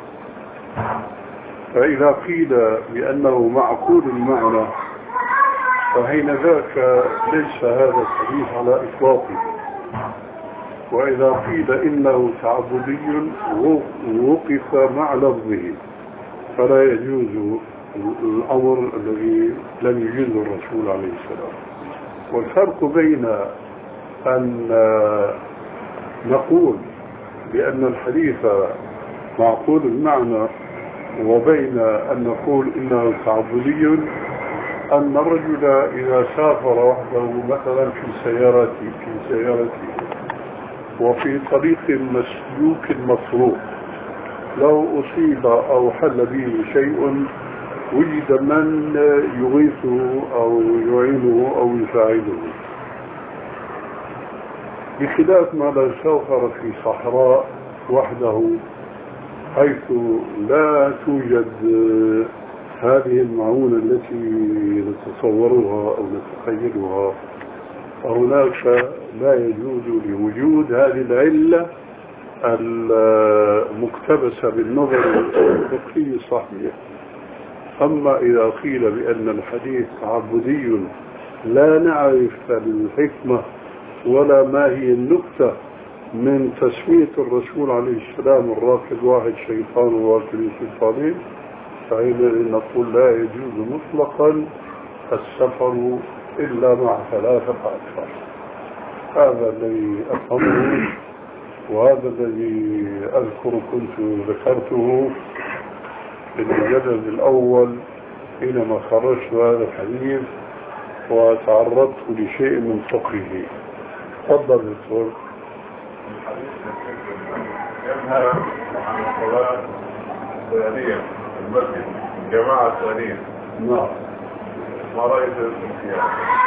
فإذا قيل بأنه معقول المعنى فحين ذاك ليس هذا الحديث على إطلاقه. وإذا قيل إنه تعبدي وقف مع لفظه فلا يجوز الأمر الذي لم يجوز الرسول عليه السلام. والفرق بين أن نقول بأن الحديث معقول المعنى وبين أن نقول إنه تعبدي أن الرجل إذا سافر وحده مثلا في سيارته في سيارته وفي طريق مسلوك مطروق لو أصيب أو حل به شيء وجد من يغيثه أو يعينه أو يساعده، بخلاف ما لا سافر في صحراء وحده حيث لا توجد هذه المعونة التي نتصورها أو نتخيلها، فهناك لا يجوز لوجود هذه العلة المقتبسة بالنظر الفقهي الصحيح. أما إذا قيل بأن الحديث تعبدي لا نعرف الحكمة ولا ما هي النكتة من تسمية الرسول عليه السلام الراكب واحد شيطان وراكب شيطانين، فحينئذ نقول لا يجوز مطلقا السفر إلا مع ثلاثة أشخاص. هذا الذي أفهمه وهذا الذي أذكر كنت ذكرته في المجلد الأول حينما خرجت هذا الحديث وتعرضت لشيء من فقهه. تفضل دكتور. ينهى عن الصلاة الثانية المسجد الجماعة الثانية. نعم. ما رأيت فيها؟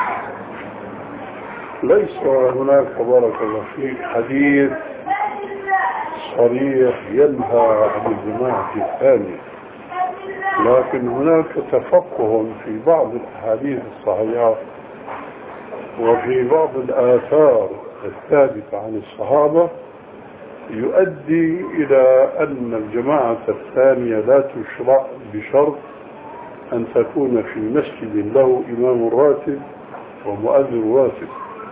ليس هناك بارك الله فيك حديث صريح ينهى عن الجماعة الثانية، لكن هناك تفقه في بعض الأحاديث الصحيحة وفي بعض الآثار الثابتة عن الصحابة يؤدي إلى أن الجماعة الثانية لا تشرع بشرط أن تكون في مسجد له إمام راتب ومؤذن راتب.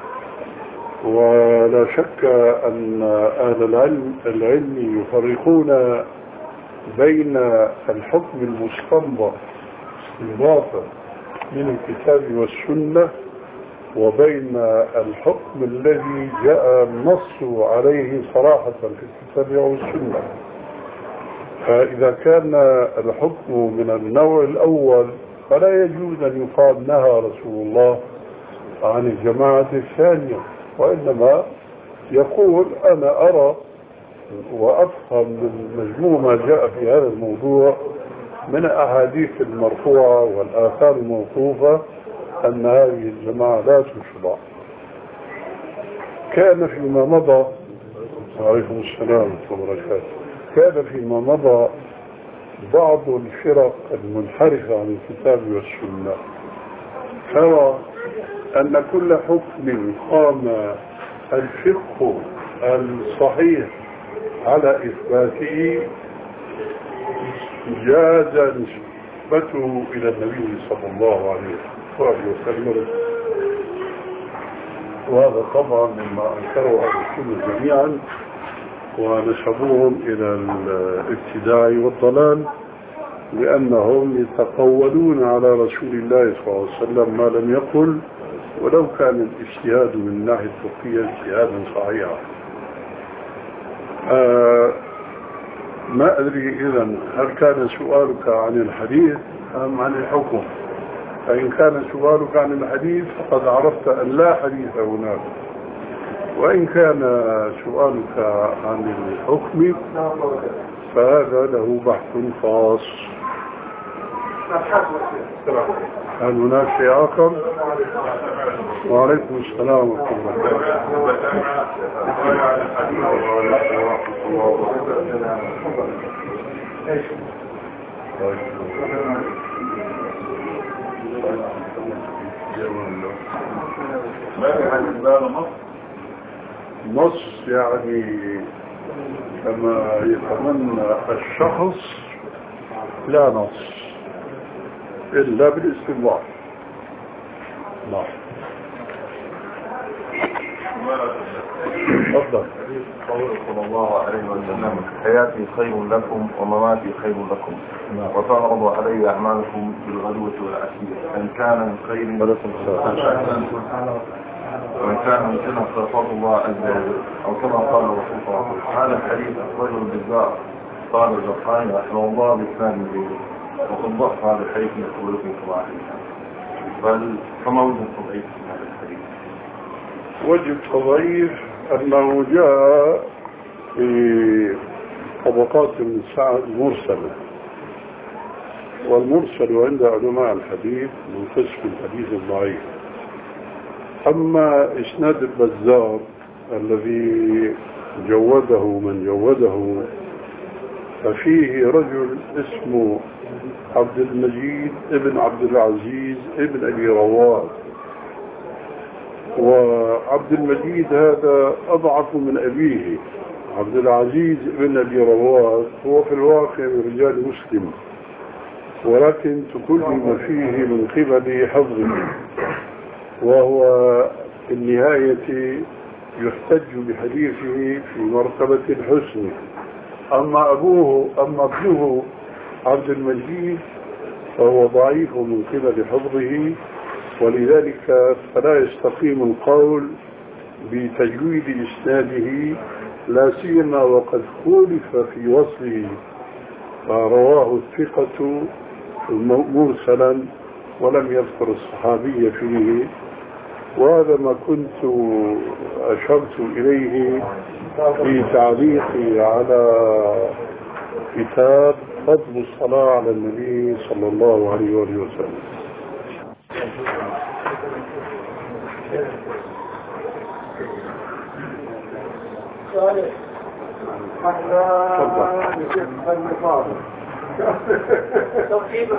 ولا شك أن أهل العلم, العلم يفرقون بين الحكم المستنبط استنباطا من الكتاب والسنة وبين الحكم الذي جاء النص عليه صراحة في الكتاب والسنة. فإذا كان الحكم من النوع الأول فلا يجوز أن يقال نهى رسول الله عن الجماعة الثانية، وإنما يقول أنا أرى وأفهم من مجموع ما جاء في هذا الموضوع من الأحاديث المرفوعة والآثار الموقوفة أن هذه الجماعة لا تشرع. كان فيما مضى وعليكم السلام ورحمة الله وبركاته كان فيما مضى بعض الفرق المنحرفة عن الكتاب والسنة ترى أن كل حكم قام الفقه الصحيح على إثباته جاز نسبته إلى النبي صلى الله عليه وسلم، وهذا طبعا مما أنكره أهل السنة جميعا ونسبوهم إلى الابتداع والضلال، لأنهم يتقولون على رسول الله صلى الله عليه وسلم ما لم يقل ولو كان الاجتهاد من الناحية الفقهية اجتهادا صحيحا. آه ما أدري إذن هل كان سؤالك عن الحديث أم عن الحكم؟ فإن كان سؤالك عن الحديث فقد عرفت أن لا حديث هناك، وإن كان سؤالك عن الحكم فهذا له بحث خاص. هل هناك شيء آخر؟ وعليكم السلام ورحمة الله. نص يعني كما يتمنى الشخص لا نص إلا بالاستنباط. نعم. تفضل. قوله صلى الله عليه وسلم حياتي خير لكم ومماتي خير لكم وتعرض علي أعمالكم بالغدوة والعشية إن كان من خير وإن كان ممكنا ففضل الله عز وجل أو كما قال الرسول صلى الله عليه وسلم. هذا الحديث أخرجه البزار قال الجرحاني رحمه الله بإسناد جيد، وقد ضعف هذا الحديث من قبولكم صلاح بل فما وجه التضعيف في هذا الحديث؟ وجه التضعيف أنه جاء في طبقات من سعد مرسلة، والمرسل عند علماء الحديث منقسم الحديث الضعيف. أما إسناد البزار الذي جوده من جوده ففيه رجل اسمه عبد المجيد ابن عبد العزيز ابن أبي رواد، وعبد المجيد هذا أضعف من أبيه. عبد العزيز ابن أبي رواد هو في الواقع من رجال مسلم، ولكن تكلم فيه من قبل حفظه، وهو في النهاية يحتج بحديثه في مرتبة الحسن. أما أبوه أما ابنه عبد المجيد فهو ضعيف من قبل حفظه، ولذلك فلا يستقيم القول بتجويد إسناده، لا سيما وقد خولف في وصله، فرواه الثقة مرسلا ولم يذكر الصحابي فيه. وهذا ما كنت أشرت إليه في تعليقي على كتاب فضل الصلاة على النبي صلى الله عليه وآله وسلم. صالح توحيد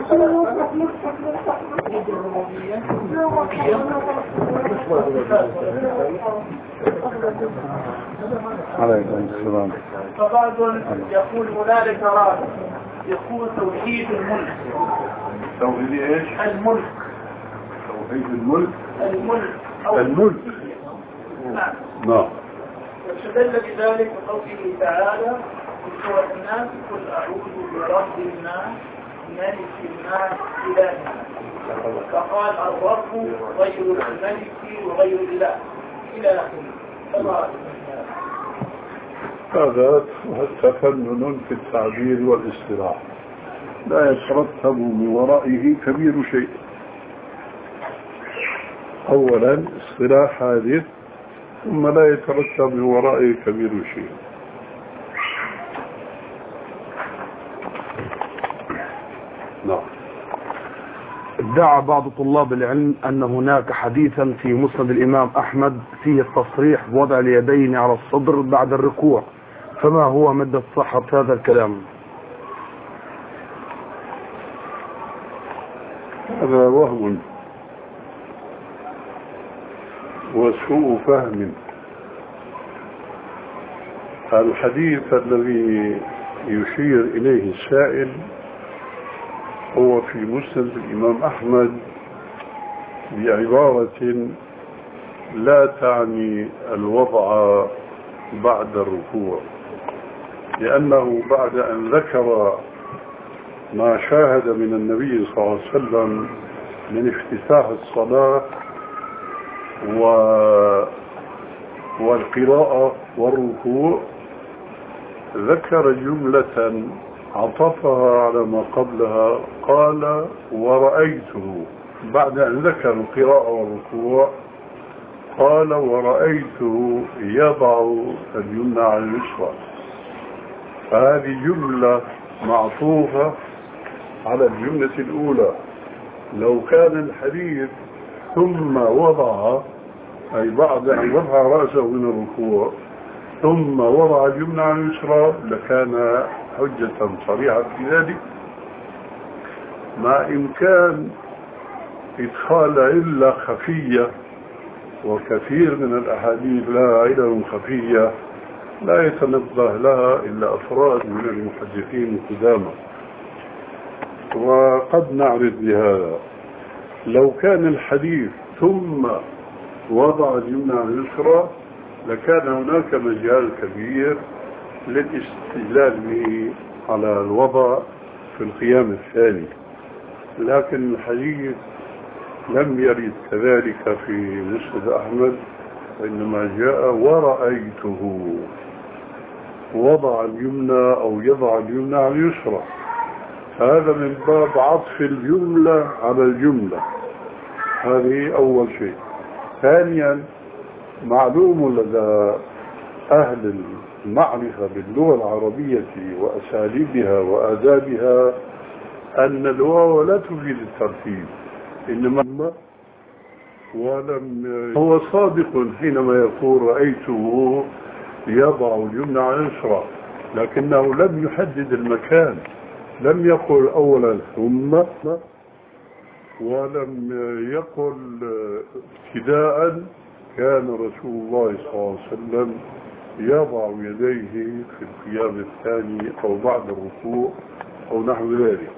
عليكم السلام. فبعض يقول هنالك رابع يقول توحيد الملك. توحيد ايش؟ الملك. توحيد الملك. الملك. الملك. نعم. نعم. واستدل بذلك بقوله تعالى في سورة الناس قل أعوذ برب الناس ملك الناس إله الناس، فقال الرب غير الملك وغير الإله إلى آخره. هذا تفنن في التعبير والاصطلاح لا يترتب من ورائه كبير شيء. أولا اصطلاح حادث، ثم لا يترتب من ورائه كبير شيء. نعم. ادعى بعض طلاب العلم أن هناك حديثا في مسند الإمام أحمد فيه التصريح بوضع اليدين على الصدر بعد الركوع، فما هو مدى صحة هذا الكلام؟ هذا وهم وسوء فهم. الحديث الذي يشير إليه السائل هو في مسند الإمام أحمد بعبارة لا تعني الوضع بعد الركوع، لأنه بعد أن ذكر ما شاهد من النبي صلى الله عليه وسلم من افتتاح الصلاة و... والقراءة والركوع، ذكر جملة عطفها على ما قبلها، قال ورأيته. بعد أن ذكر القراءة والركوع قال ورأيته يضع اليمنى على اليسرى. فهذه جملة معطوفة على الجملة الأولى. لو كان الحديث ثم وضع، أي بعد أن رفع رأسه من الركوع ثم وضع اليمنى على اليسرى لكان حجة صريحة في ذلك، مع إمكان إدخال علة خفية، وكثير من الأحاديث لها علل خفية لا يتنبه لها إلا أفراد من المحدثين القدامى، وقد نعرض بهذا. لو كان الحديث ثم وضع اليمنى على اليسرى لكان هناك مجال كبير للاستدلال به على الوضع في القيام الثاني، لكن الحديث لم يرد كذلك في مسند أحمد، وإنما جاء ورأيته وضع اليمنى أو يضع اليمنى على اليسرى. هذا من باب عطف الجملة على الجملة. هذه أول شيء. ثانيا، معلوم لدى أهل المعرفة باللغة العربية وأساليبها وآدابها أن الواو لا تفيد الترتيب، إنما ولم هو صادق حينما يقول رأيته يضع اليمنى على اليسرى، لكنه لم يحدد المكان، لم يقل أولا ثم، ولم يقل ابتداء كان رسول الله صلى الله عليه وسلم يضع يديه في القيام الثاني أو بعد الركوع أو نحو ذلك.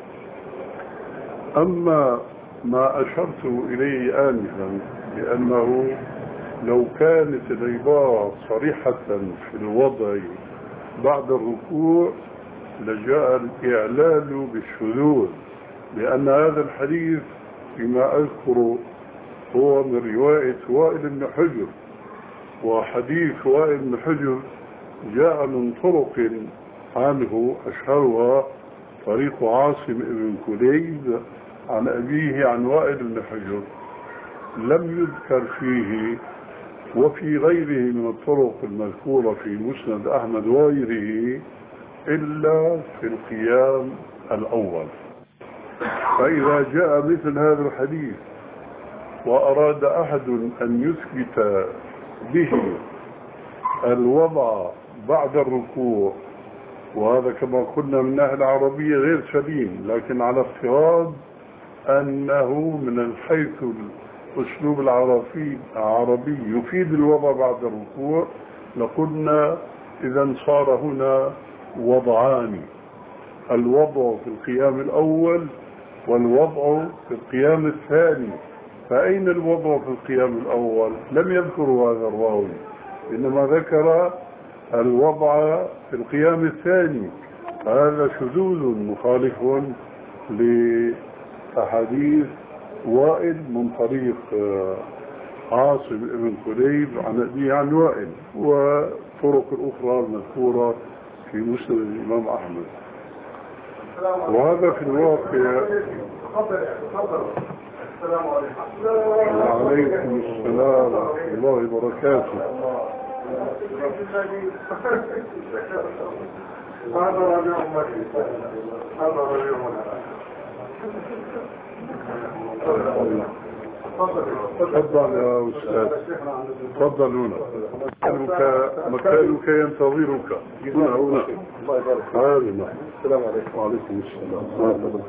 أما ما أشرت إليه آنفا بأنه لو كانت العبارة صريحة في الوضع بعد الركوع لجاء الإعلان بالشذوذ، لأن هذا الحديث فيما أذكر هو من رواية وائل بن حجر، وحديث وائل بن حجر جاء من طرق عنه أشهرها طريق عاصم بن كليب عن أبيه عن وائل بن حجر، لم يذكر فيه وفي غيره من الطرق المذكورة في مسند أحمد وغيره إلا في القيام الأول. فإذا جاء مثل هذا الحديث وأراد أحد أن يثبت به الوضع بعد الركوع، وهذا كما قلنا من أهل العربية غير سليم، لكن على افتراض أنه من حيث الأسلوب العربي العربي يفيد الوضع بعد الركوع، لقلنا إذا صار هنا وضعان، الوضع في القيام الأول والوضع في القيام الثاني. فأين الوضع في القيام الأول؟ لم يذكروا هذا الراوي، إنما ذكر الوضع في القيام الثاني. هذا شذوذ مخالف لأحاديث وائل من طريق عاصم بن كليب عن أبيه عن وائل، وطرق الأخرى المذكورة في مسند الإمام أحمد. وهذا في الواقع. السلام عليكم. وعليكم السلام ورحمة الله وبركاته. هذا ربيع أمتي، هذا ربيع أمتي. تفضل يا أستاذ، تفضل هنا، مكانك مكانك ينتظرك هنا هنا. هذا. السلام عليكم. وعليكم السلام.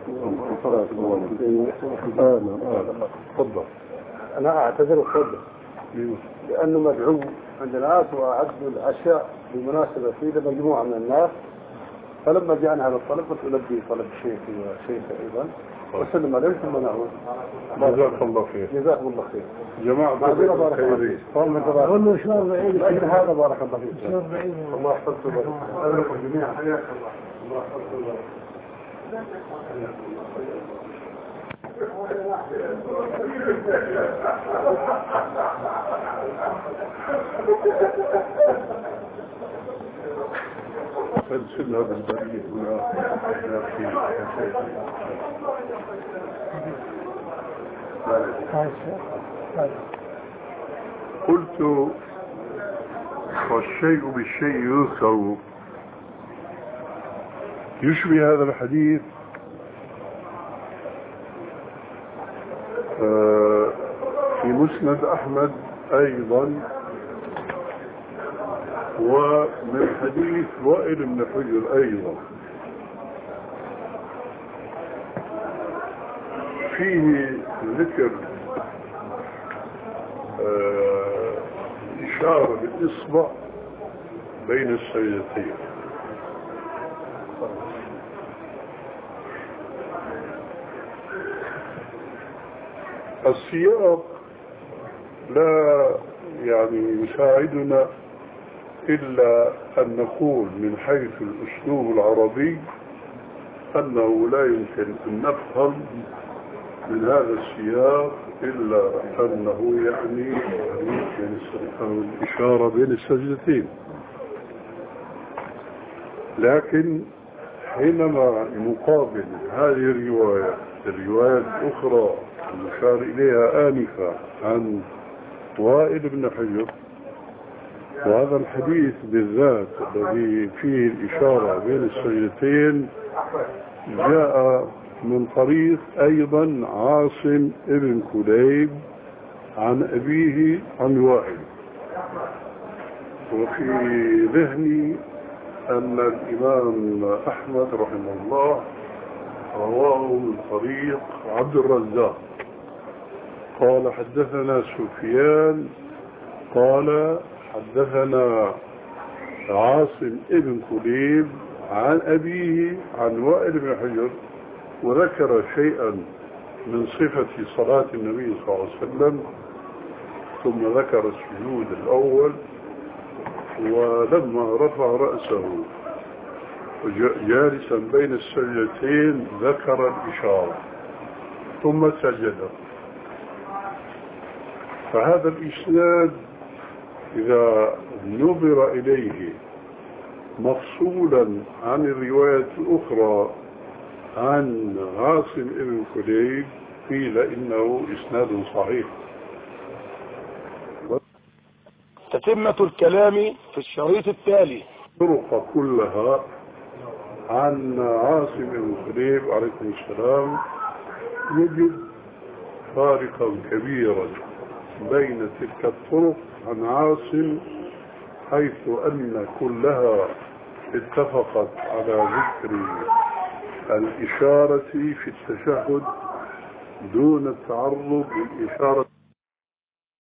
أهلا. تفضل. أنا أعتذر الصدق لأنه مدعو عند الناس وأعد الأشياء بالمناسبة في مجموعة من الناس، فلما جاءنا هذا الطلب قلت ألبي طلب الشيخ وشيخ أيضا وسلم عليهم ثم نعود. جزاك الله خير. جزاكم الله خير. جماعة معذرة بارك الله فيك. أقول له شهر بعيد. لأجل هذا بارك الله فيك. شهر بعيد. الله يحفظكم. أهلكم جميعا. حياك الله. الله يحفظكم. فلسلها بالبريد هنا قلت والشيء بالشيء يذكر. يشبه هذا الحديث في مسند أحمد أيضا، ومن حديث وائل بن حجر أيضا، فيه ذكر إشارة بالإصبع بين السيدتين. السياق لا يعني يساعدنا إلا أن نقول من حيث الأسلوب العربي أنه لا يمكن أن نفهم من هذا السياق إلا أنه يعني الإشارة بين السجدتين. لكن حينما نقابل هذه الرواية الرواية الأخرى المشار إليها آنفا عن وائل بن حجر، وهذا الحديث بالذات الذي فيه الإشارة بين السجدتين جاء من طريق أيضا عاصم ابن كليب عن أبيه عن وائل. وفي ذهني أن الإمام أحمد رحمه الله رواه من طريق عبد الرزاق قال حدثنا سفيان قال حدثنا عاصم ابن كليب عن أبيه عن وائل بن حجر، وذكر شيئا من صفة صلاة النبي صلى الله عليه وسلم، ثم ذكر السجود الأول، ولما رفع رأسه جالسا بين السجدتين ذكر الإشارة ثم سجد. فهذا الإسناد إذا نظر إليه مفصولا عن الرواية الأخرى عن عاصم ابن كليب قيل إنه إسناد صحيح. تتمة الكلام في الشريط التالي. طرق كلها عن عاصم ابن كليب عليكم السلام يجد فارقا كبيرا بين تلك الطرق عن عاصم، حيث أن كلها اتفقت على ذكر الإشارة في التشهد دون التعرض للإشارة